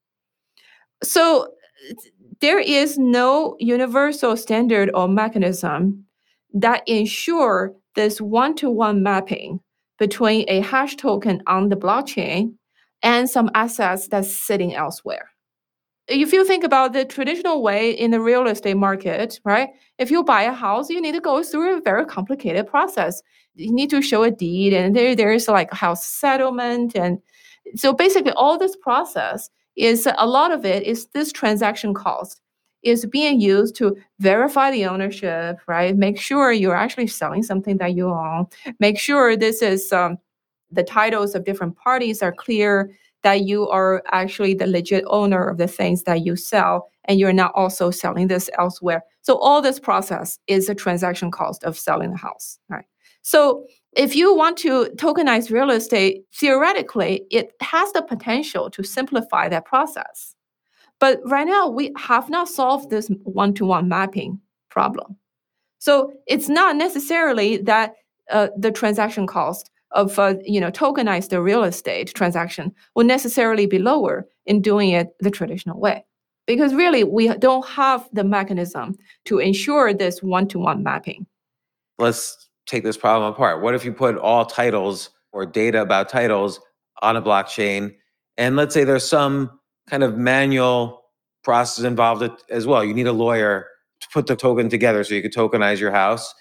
So there is no universal standard or mechanism that ensure this one-to-one mapping between a hash token on the blockchain and some assets that's sitting elsewhere. If you think about the traditional way in the real estate market, right? If you buy a house, you need to go through a very complicated process. You need to show a deed, and there is like a house settlement. And so basically all this process is, a lot of it is this transaction cost is being used to verify the ownership, right? Make sure you're actually selling something that you own. Make sure this is the titles of different parties are clear, that you are actually the legit owner of the things that you sell, and you're not also selling this elsewhere. So all this process is a transaction cost of selling the house, right? So if you want to tokenize real estate, theoretically, it has the potential to simplify that process. But right now, we have not solved this one-to-one mapping problem. So it's not necessarily that the transaction cost of tokenize the real estate transaction will necessarily be lower in doing it the traditional way. Because really, we don't have the mechanism to ensure this one-to-one mapping. Let's take this problem apart. What if you put all titles or data about titles on a blockchain? And let's say there's some kind of manual process involved as well. You need a lawyer to put the token together so you could tokenize your house.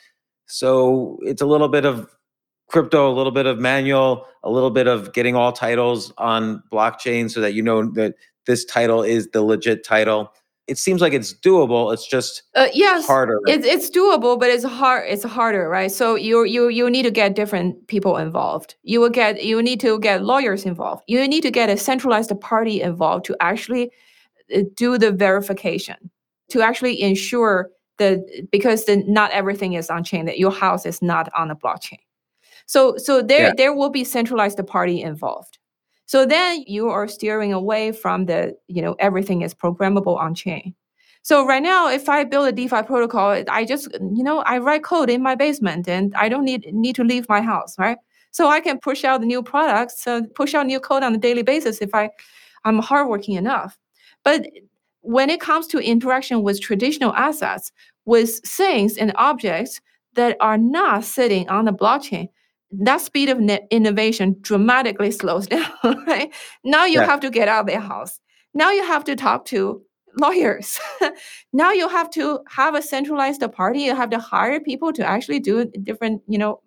So it's a little bit of crypto, a little bit of manual, a little bit of getting all titles on blockchain so that you know that this title is the legit title. It seems like it's doable. It's just yes, harder. It's doable, but it's hard. It's harder, right? So you need to get different people involved. You need to get lawyers involved. You need to get a centralized party involved to actually do the verification, to actually ensure that, because not everything is on chain, that your house is not on the blockchain. So there will be centralized party involved. So then you are steering away from the, everything is programmable on chain. So right now, if I build a DeFi protocol, I just, I write code in my basement and I don't need to leave my house, right? So I can push out the new products, push out new code on a daily basis if I'm hardworking enough. But when it comes to interaction with traditional assets, with things and objects that are not sitting on the blockchain, that speed of innovation dramatically slows down, right? Now you have to get out of the house. Now you have to talk to lawyers. Now you have to have a centralized party. You have to hire people to actually do different,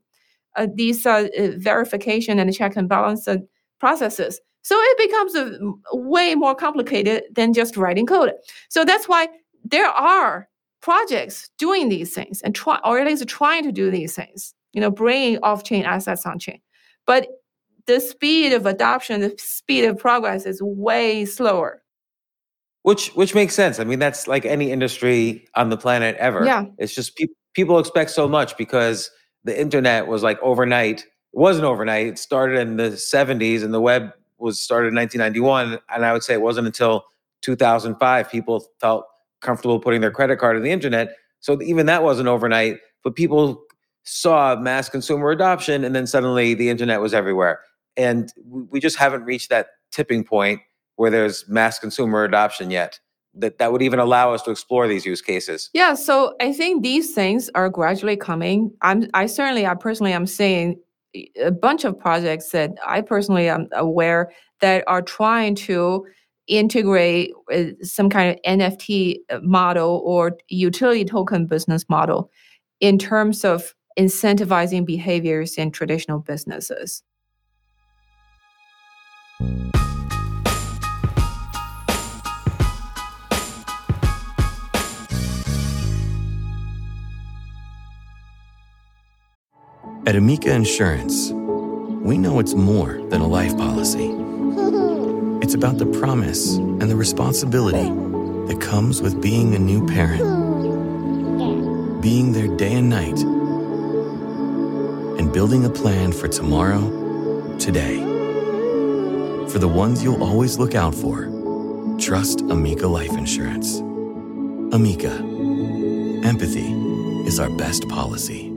these verification and check and balance processes. So it becomes way more complicated than just writing code. So that's why there are projects doing these things or at least trying to do these things, bringing off-chain assets on-chain. But the speed of adoption, the speed of progress is way slower. Which makes sense. I mean, that's like any industry on the planet ever. Yeah. It's just people expect so much because the internet was like overnight. It wasn't overnight. It started in the 70s and the web was started in 1991. And I would say it wasn't until 2005 people felt comfortable putting their credit card on the internet. So even that wasn't overnight, but people saw mass consumer adoption and then suddenly the internet was everywhere. And we just haven't reached that tipping point where there's mass consumer adoption yet that would even allow us to explore these use cases. Yeah, so I think these things are gradually coming. I personally am seeing a bunch of projects that I personally am aware that are trying to integrate some kind of NFT model or utility token business model in terms of incentivizing behaviors in traditional businesses. At Amica Insurance, we know it's more than a life policy. It's about the promise and the responsibility that comes with being a new parent. Being there day and night. And building a plan for tomorrow, today. For the ones you'll always look out for, trust Amica Life Insurance. Amica. Empathy is our best policy.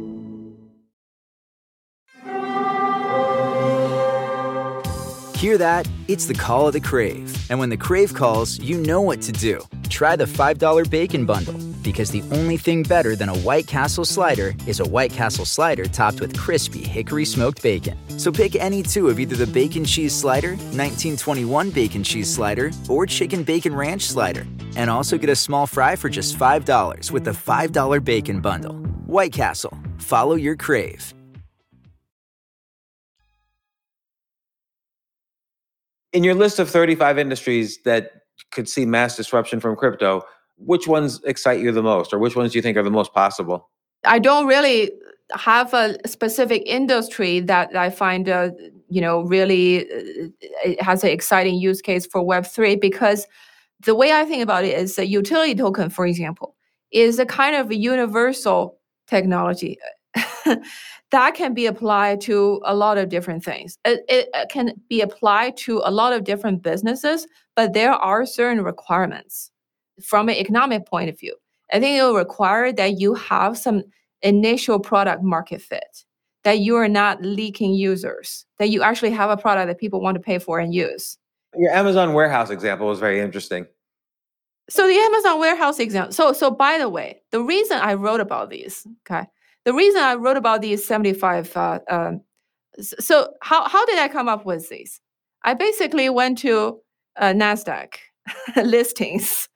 Hear that? It's the call of the Crave. And when the Crave calls, you know what to do. Try the $5 Bacon Bundle, because the only thing better than a White Castle slider is a White Castle slider topped with crispy hickory smoked bacon. So pick any two of either the Bacon Cheese Slider, 1921 Bacon Cheese Slider, or Chicken Bacon Ranch Slider. And also get a small fry for just $5 with the $5 Bacon Bundle. White Castle. Follow your Crave. In your list of 35 industries that could see mass disruption from crypto, which ones excite you the most, or which ones do you think are the most possible? I don't really have a specific industry that I find, really it has an exciting use case for Web3, because the way I think about it is a utility token, for example, is a kind of a universal technology that can be applied to a lot of different things. It can be applied to a lot of different businesses, but there are certain requirements from an economic point of view. I think it will require that you have some initial product market fit, that you are not leaking users, that you actually have a product that people want to pay for and use. Your Amazon warehouse example was very interesting. So the Amazon warehouse example. So by the way, the reason I wrote about these, okay, the reason I wrote about these 75. So how did I come up with these? I basically went to Nasdaq listings.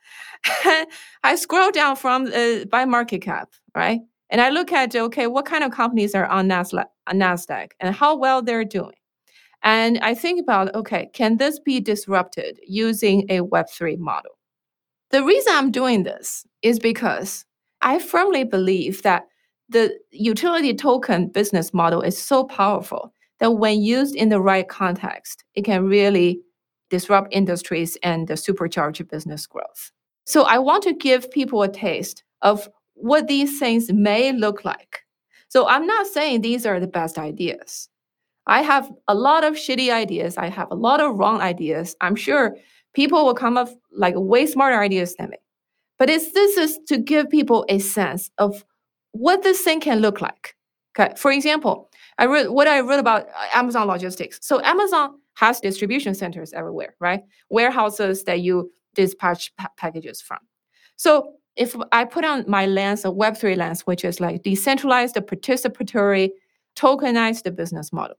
I scroll down from by market cap, right? And I look at, okay, what kind of companies are on Nasdaq and how well they're doing. And I think about, okay, can this be disrupted using a Web3 model? The reason I'm doing this is because I firmly believe that the utility token business model is so powerful that when used in the right context, it can really disrupt industries and supercharge business growth. So I want to give people a taste of what these things may look like. So I'm not saying these are the best ideas. I have a lot of shitty ideas. I have a lot of wrong ideas. I'm sure people will come up like way smarter ideas than me. But this is to give people a sense of what this thing can look like. Okay. For example, I wrote about Amazon logistics. So Amazon has distribution centers everywhere, right? Warehouses that you dispatch packages from. So if I put on my lens, a Web3 lens, which is like decentralized, participatory, tokenized business model.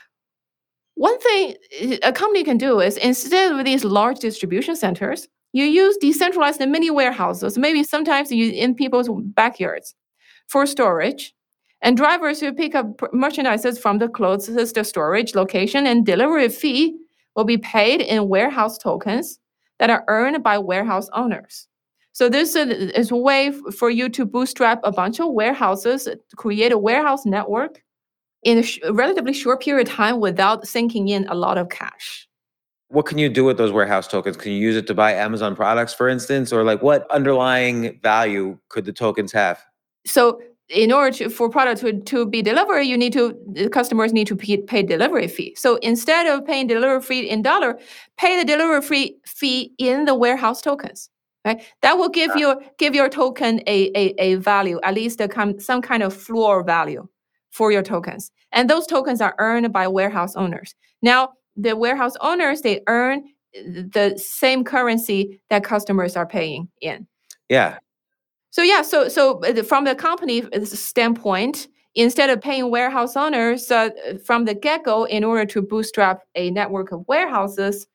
One thing a company can do is instead of these large distribution centers, you use decentralized mini warehouses, maybe sometimes in people's backyards for storage. And drivers who pick up merchandises from the closest storage location and delivery fee will be paid in warehouse tokens that are earned by warehouse owners. So this is a way for you to bootstrap a bunch of warehouses, create a warehouse network in a relatively short period of time without sinking in a lot of cash. What can you do with those warehouse tokens? Can you use it to buy Amazon products, for instance? Or like what underlying value could the tokens have? So in order for product to be delivered, the customers need to pay delivery fee. So instead of paying delivery fee in dollar, pay the delivery fee in the warehouse tokens. Right? That will give your token a value, at least some kind of floor value for your tokens. And those tokens are earned by warehouse owners. Now, the warehouse owners, they earn the same currency that customers are paying in. Yeah. So from the company standpoint, instead of paying warehouse owners from the get-go in order to bootstrap a network of warehouses,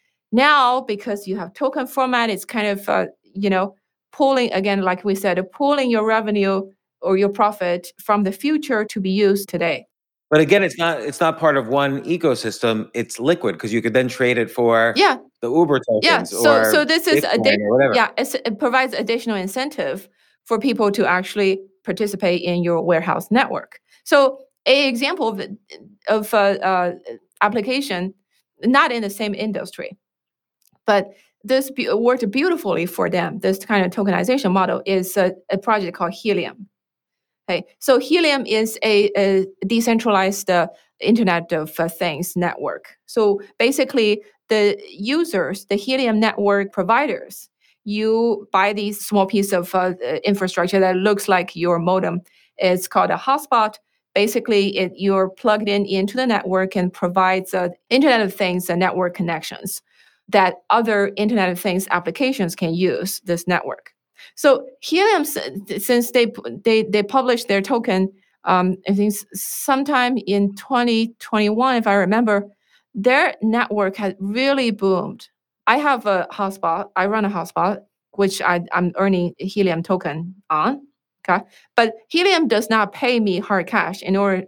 now because you have token format, it's kind of pulling, again, like we said, pulling your revenue or your profit from the future to be used today. But again, it's not part of one ecosystem. It's liquid because you could then trade it for the Uber tokens so this is Bitcoin or whatever. It provides additional incentive for people to actually participate in your warehouse network. So an example of application, not in the same industry, but this worked beautifully for them. This kind of tokenization model is a project called Helium. Okay, so Helium is a decentralized Internet of Things network. So basically, the users, the Helium network providers, you buy these small piece of infrastructure that looks like your modem. It's called a hotspot. Basically, you're plugged into the network and provides Internet of Things network connections that other Internet of Things applications can use this network. So Helium, since they published their token, I think sometime in 2021, if I remember, their network had really boomed. I have a hotspot. I run a hotspot, which I'm earning Helium token on. Okay, but Helium does not pay me hard cash in order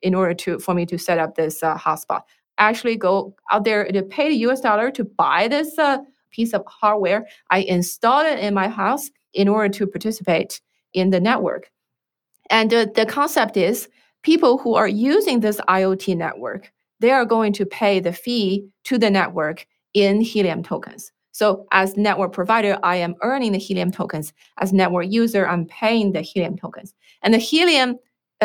for me to set up this hotspot. I actually go out there to pay the US dollar to buy this piece of hardware. I install it in my house in order to participate in the network. And the concept is people who are using this IoT network, they are going to pay the fee to the network in Helium tokens. So as network provider, I am earning the Helium tokens. As network user, I'm paying the Helium tokens. And the Helium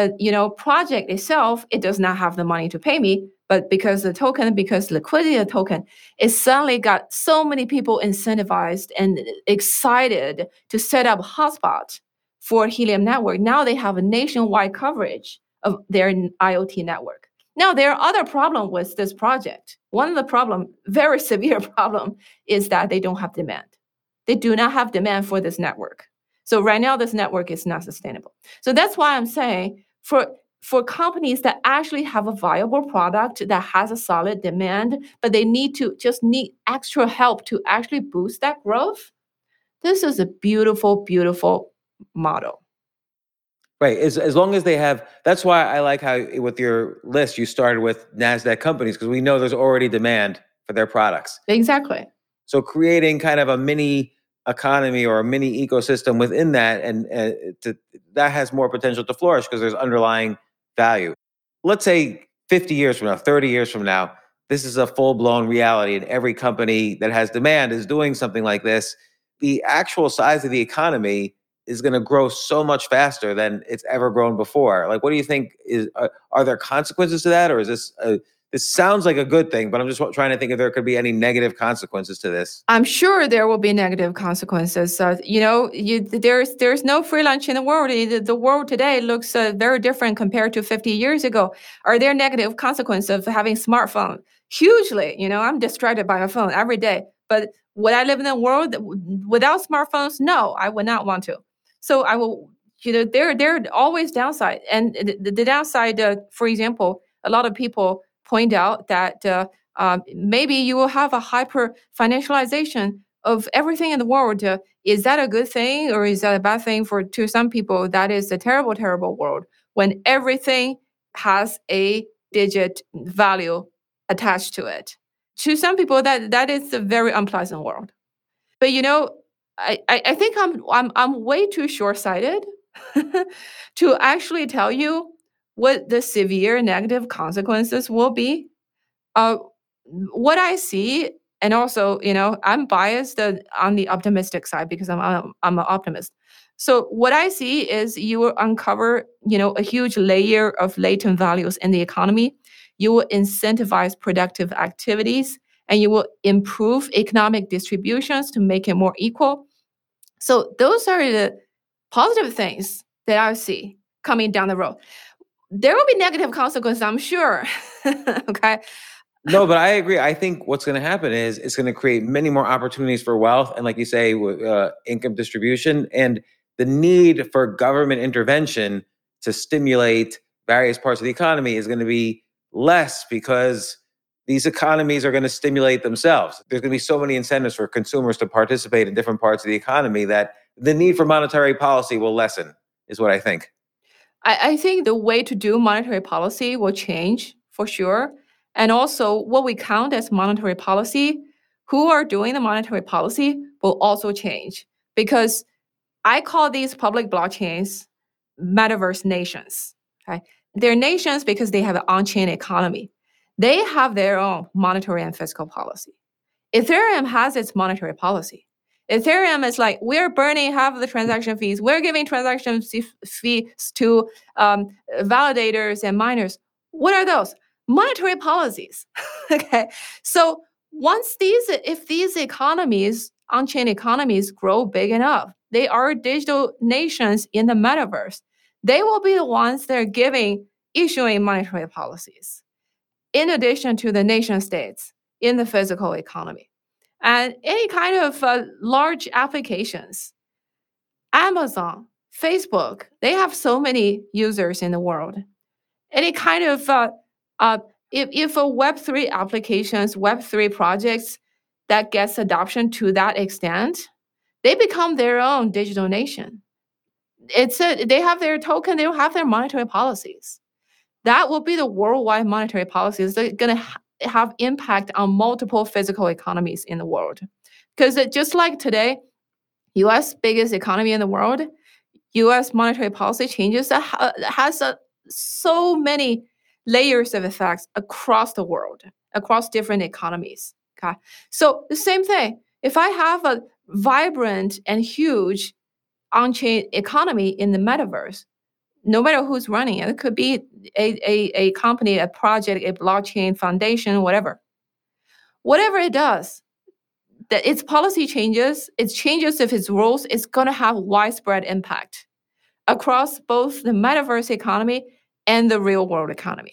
project itself, it does not have the money to pay me, but because liquidity of the token, it suddenly got so many people incentivized and excited to set up hotspot for Helium network. Now they have a nationwide coverage of their IoT network. Now, there are other problems with this project. One of the problem, very severe problem, is that they don't have demand. They do not have demand for this network. So right now, this network is not sustainable. So that's why I'm saying for companies that actually have a viable product that has a solid demand, but they need extra help to actually boost that growth, this is a beautiful, beautiful model. Right. As long as they have, that's why I like how with your list, you started with NASDAQ companies, because we know there's already demand for their products. Exactly. So creating kind of a mini economy or a mini ecosystem within that, and that has more potential to flourish because there's underlying value. Let's say 50 years from now, 30 years from now, this is a full-blown reality and every company that has demand is doing something like this. The actual size of the economy is going to grow so much faster than it's ever grown before. Like, what do you think are there consequences to that? Or is this sounds like a good thing, but I'm just trying to think if there could be any negative consequences to this. I'm sure there will be negative consequences. There's no free lunch in the world. The world today looks very different compared to 50 years ago. Are there negative consequences of having smartphone? Hugely. I'm distracted by my phone every day. But would I live in a world without smartphones? No, I would not want to. So I will. There are always downside, and the downside, for example, a lot of people point out that maybe you will have a hyper financialization of everything in the world. Is that a good thing or is that a bad thing to some people? That is a terrible, terrible world when everything has a digit value attached to it. To some people, that is a very unpleasant world. But I think I'm way too short-sighted to actually tell you what the severe negative consequences will be. What I see, and also, I'm biased on the optimistic side because I'm an optimist. So what I see is you will uncover, a huge layer of latent values in the economy. You will incentivize productive activities, and you will improve economic distributions to make it more equal. So those are the positive things that I see coming down the road. There will be negative consequences, I'm sure. Okay. No, but I agree. I think what's going to happen is it's going to create many more opportunities for wealth. And like you say, income distribution and the need for government intervention to stimulate various parts of the economy is going to be less because these economies are going to stimulate themselves. There's going to be so many incentives for consumers to participate in different parts of the economy that the need for monetary policy will lessen, is what I think. I think the way to do monetary policy will change for sure. And also what we count as monetary policy, who are doing the monetary policy will also change. Because I call these public blockchains metaverse nations. Okay? They're nations because they have an on-chain economy. They have their own monetary and fiscal policy. Ethereum has its monetary policy. Ethereum is like, we're burning half of the transaction fees. We're giving transaction fees to validators and miners. What are those? Monetary policies. Okay. So if these economies, on-chain economies grow big enough, they are digital nations in the metaverse. They will be the ones that are issuing monetary policies, in addition to the nation states in the physical economy. And any kind of large applications, Amazon, Facebook, they have so many users in the world. Any kind of, if a Web3 applications, Web3 projects that gets adoption to that extent, they become their own digital nation. They have their token, they have their monetary policies. That will be the worldwide monetary policies that are going to have impact on multiple physical economies in the world. Because just like today, U.S. biggest economy in the world, U.S. monetary policy changes that has so many layers of effects across the world, across different economies. Okay, so the same thing. If I have a vibrant and huge on-chain economy in the metaverse, no matter who's running it, it could be a company, a project, a blockchain foundation, whatever. Whatever it does, that its policy changes, its changes of its rules, it's going to have widespread impact across both the metaverse economy and the real world economy.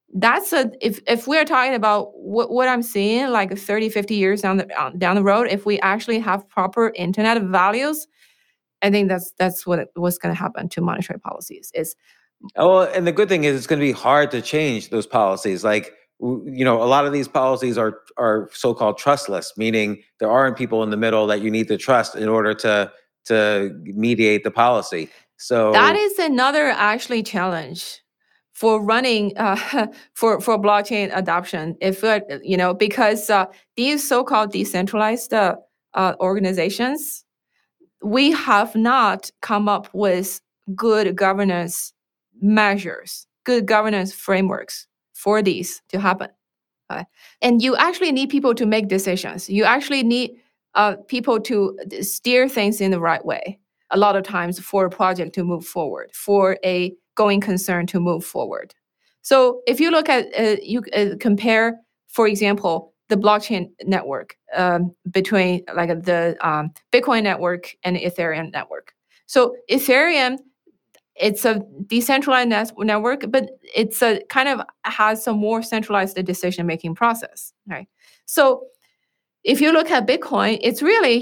That's if we're talking about what I'm seeing like 30, 50 years down the road, if we actually have proper internet values, I think that's what's going to happen to monetary policies is. Oh, and the good thing is it's going to be hard to change those policies. Like, a lot of these policies are so-called trustless, meaning there aren't people in the middle that you need to trust in order to mediate the policy. So that is another actually challenge for running for blockchain adoption. If because these so-called decentralized organizations, we have not come up with good governance measures, good governance frameworks for these to happen. And you actually need people to make decisions. You actually need people to steer things in the right way. A lot of times for a project to move forward, for a going concern to move forward. So if you look at, you compare, for example, the blockchain network between like the Bitcoin network and Ethereum network. So Ethereum, it's a decentralized network, but it's a kind of has some more centralized decision-making process, right? So if you look at Bitcoin, it's really,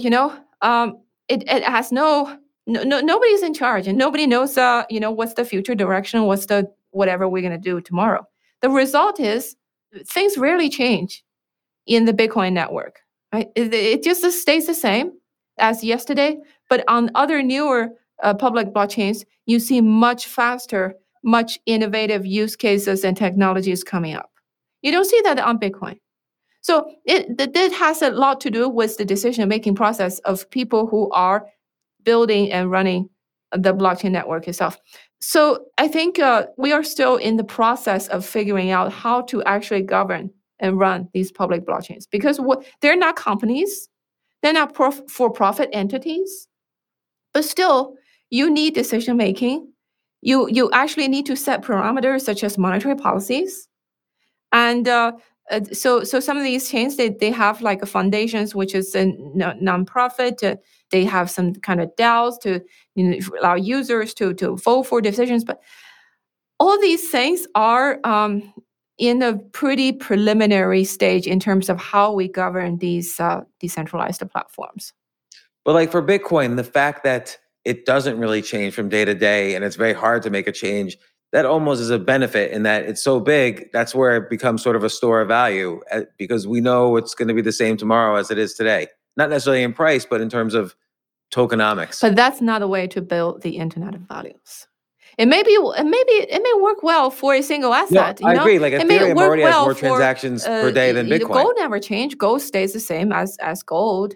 it has nobody's in charge and nobody knows, what's the future direction, what's the whatever we're going to do tomorrow. The result is things rarely change in the Bitcoin network, right? It just stays the same as yesterday, but on other newer public blockchains, you see much faster, much innovative use cases and technologies coming up. You don't see that on Bitcoin. So that has a lot to do with the decision-making process of people who are building and running the blockchain network itself. So I think we are still in the process of figuring out how to actually govern and run these public blockchains because they're not companies, they're not for-profit entities, but still you need decision-making. You actually need to set parameters such as monetary policies. And so some of these chains, they have like a foundations, which is a nonprofit. They have some kind of DAOs to allow users to vote for decisions. But all these things are in a pretty preliminary stage in terms of how we govern these decentralized platforms. But like for Bitcoin, the fact that it doesn't really change from day to day and it's very hard to make a change, that almost is a benefit in that it's so big. That's where it becomes sort of a store of value because we know it's going to be the same tomorrow as it is today. Not necessarily in price, but in terms of tokenomics. But that's not a way to build the internet of values. It may work well for a single asset. No, I agree. Like Ethereum already has more transactions per day than Bitcoin. Gold never changed. Gold stays the same as gold.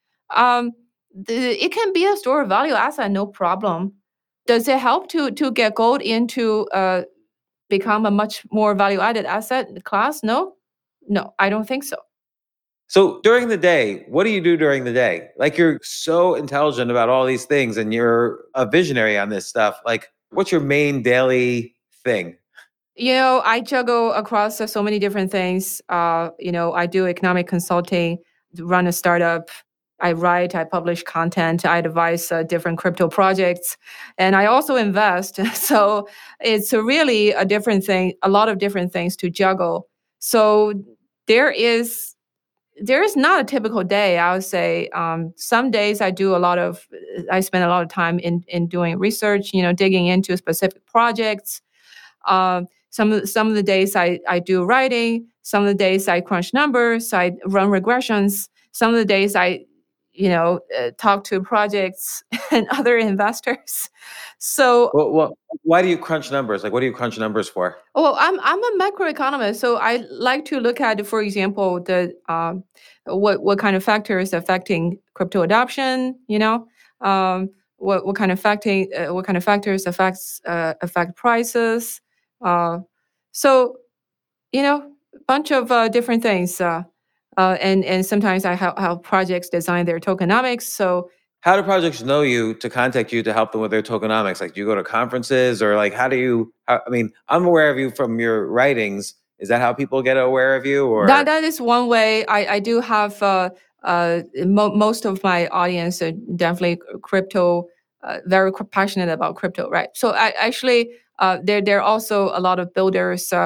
It can be a store of value asset, no problem. Does it help to get gold into become a much more value-added asset class? No, I don't think so. So during the day, what do you do during the day? Like you're so intelligent about all these things and you're a visionary on this stuff. Like what's your main daily thing? I juggle across so many different things. I do economic consulting, run a startup. I write, I publish content, I advise different crypto projects, and I also invest. So it's really a lot of different things to juggle. So there is not a typical day. I would say some days I spend a lot of time in doing research, digging into specific projects. Some of the days I do writing. Some of the days I crunch numbers. I run regressions. Some of the days I talk to projects and other investors. So, well, why do you crunch numbers? Like, what do you crunch numbers for? Well, I'm a macroeconomist, so I like to look at, for example, the what kind of factors affecting crypto adoption. What kind of factors affect prices. So, a bunch of different things. And sometimes I help projects design their tokenomics. So how do projects know you to contact you to help them with their tokenomics? Like, do you go to conferences or like, I'm aware of you from your writings. Is that how people get aware of you? Or that is one way. I do have most of my audience are definitely crypto, very passionate about crypto, right? So I actually there are also a lot of builders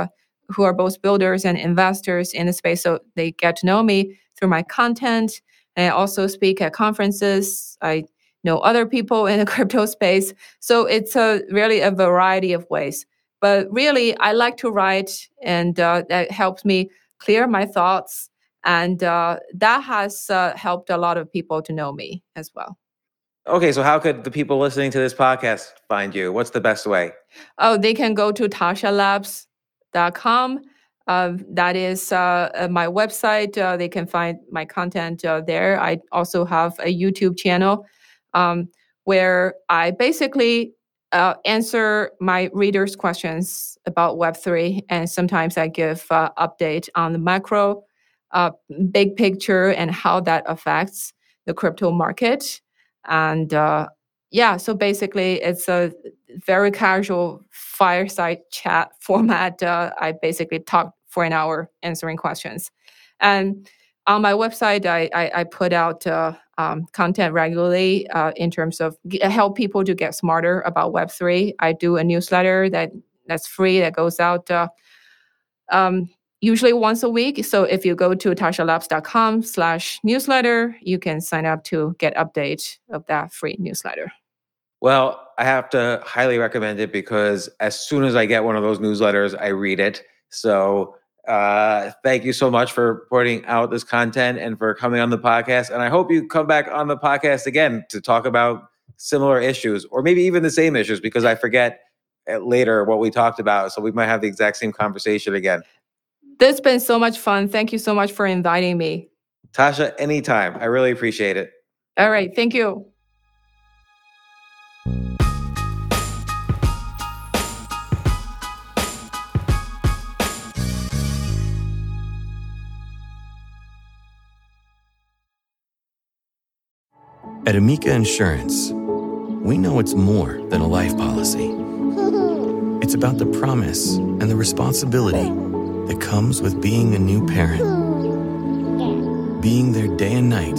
who are both builders and investors in the space, so they get to know me through my content. And I also speak at conferences. I know other people in the crypto space. So it's really a variety of ways. But really, I like to write, and that helps me clear my thoughts. And that has helped a lot of people to know me as well. Okay, so how could the people listening to this podcast find you? What's the best way? Oh, they can go to tashalabs.com. That is my website. They can find my content there. I also have a YouTube channel where I basically answer my readers' questions about Web3. And sometimes I give update on the macro, big picture, and how that affects the crypto market. And so basically it's a very casual fireside chat format. I basically talk for an hour answering questions. And on my website, I put out content regularly in terms of help people to get smarter about Web3. I do a newsletter that's free that goes out usually once a week. So if you go to tashalabs.com/newsletter, you can sign up to get update of that free newsletter. Well, I have to highly recommend it because as soon as I get one of those newsletters, I read it. So thank you so much for putting out this content and for coming on the podcast. And I hope you come back on the podcast again to talk about similar issues or maybe even the same issues, because I forget later what we talked about. So we might have the exact same conversation again. This has been so much fun. Thank you so much for inviting me. Tasha, anytime. I really appreciate it. All right. Thank you. At Amica Insurance, we know it's more than a life policy. It's about the promise and the responsibility that comes with being a new parent. Being there day and night,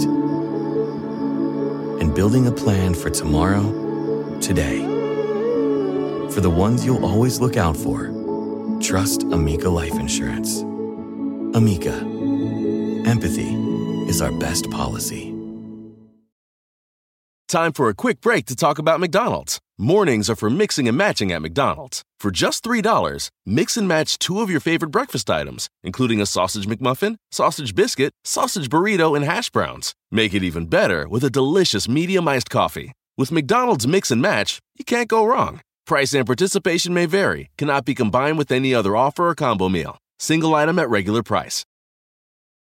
and building a plan for tomorrow, today. For the ones you'll always look out for, trust Amica Life Insurance. Amica. Empathy is our best policy. Time for a quick break to talk about McDonald's. Mornings are for mixing and matching at McDonald's. For just $3, mix and match 2 of your favorite breakfast items, including a sausage McMuffin, sausage biscuit, sausage burrito, and hash browns. Make it even better with a delicious medium iced coffee. With McDonald's Mix and Match, you can't go wrong. Price and participation may vary, cannot be combined with any other offer or combo meal. Single item at regular price.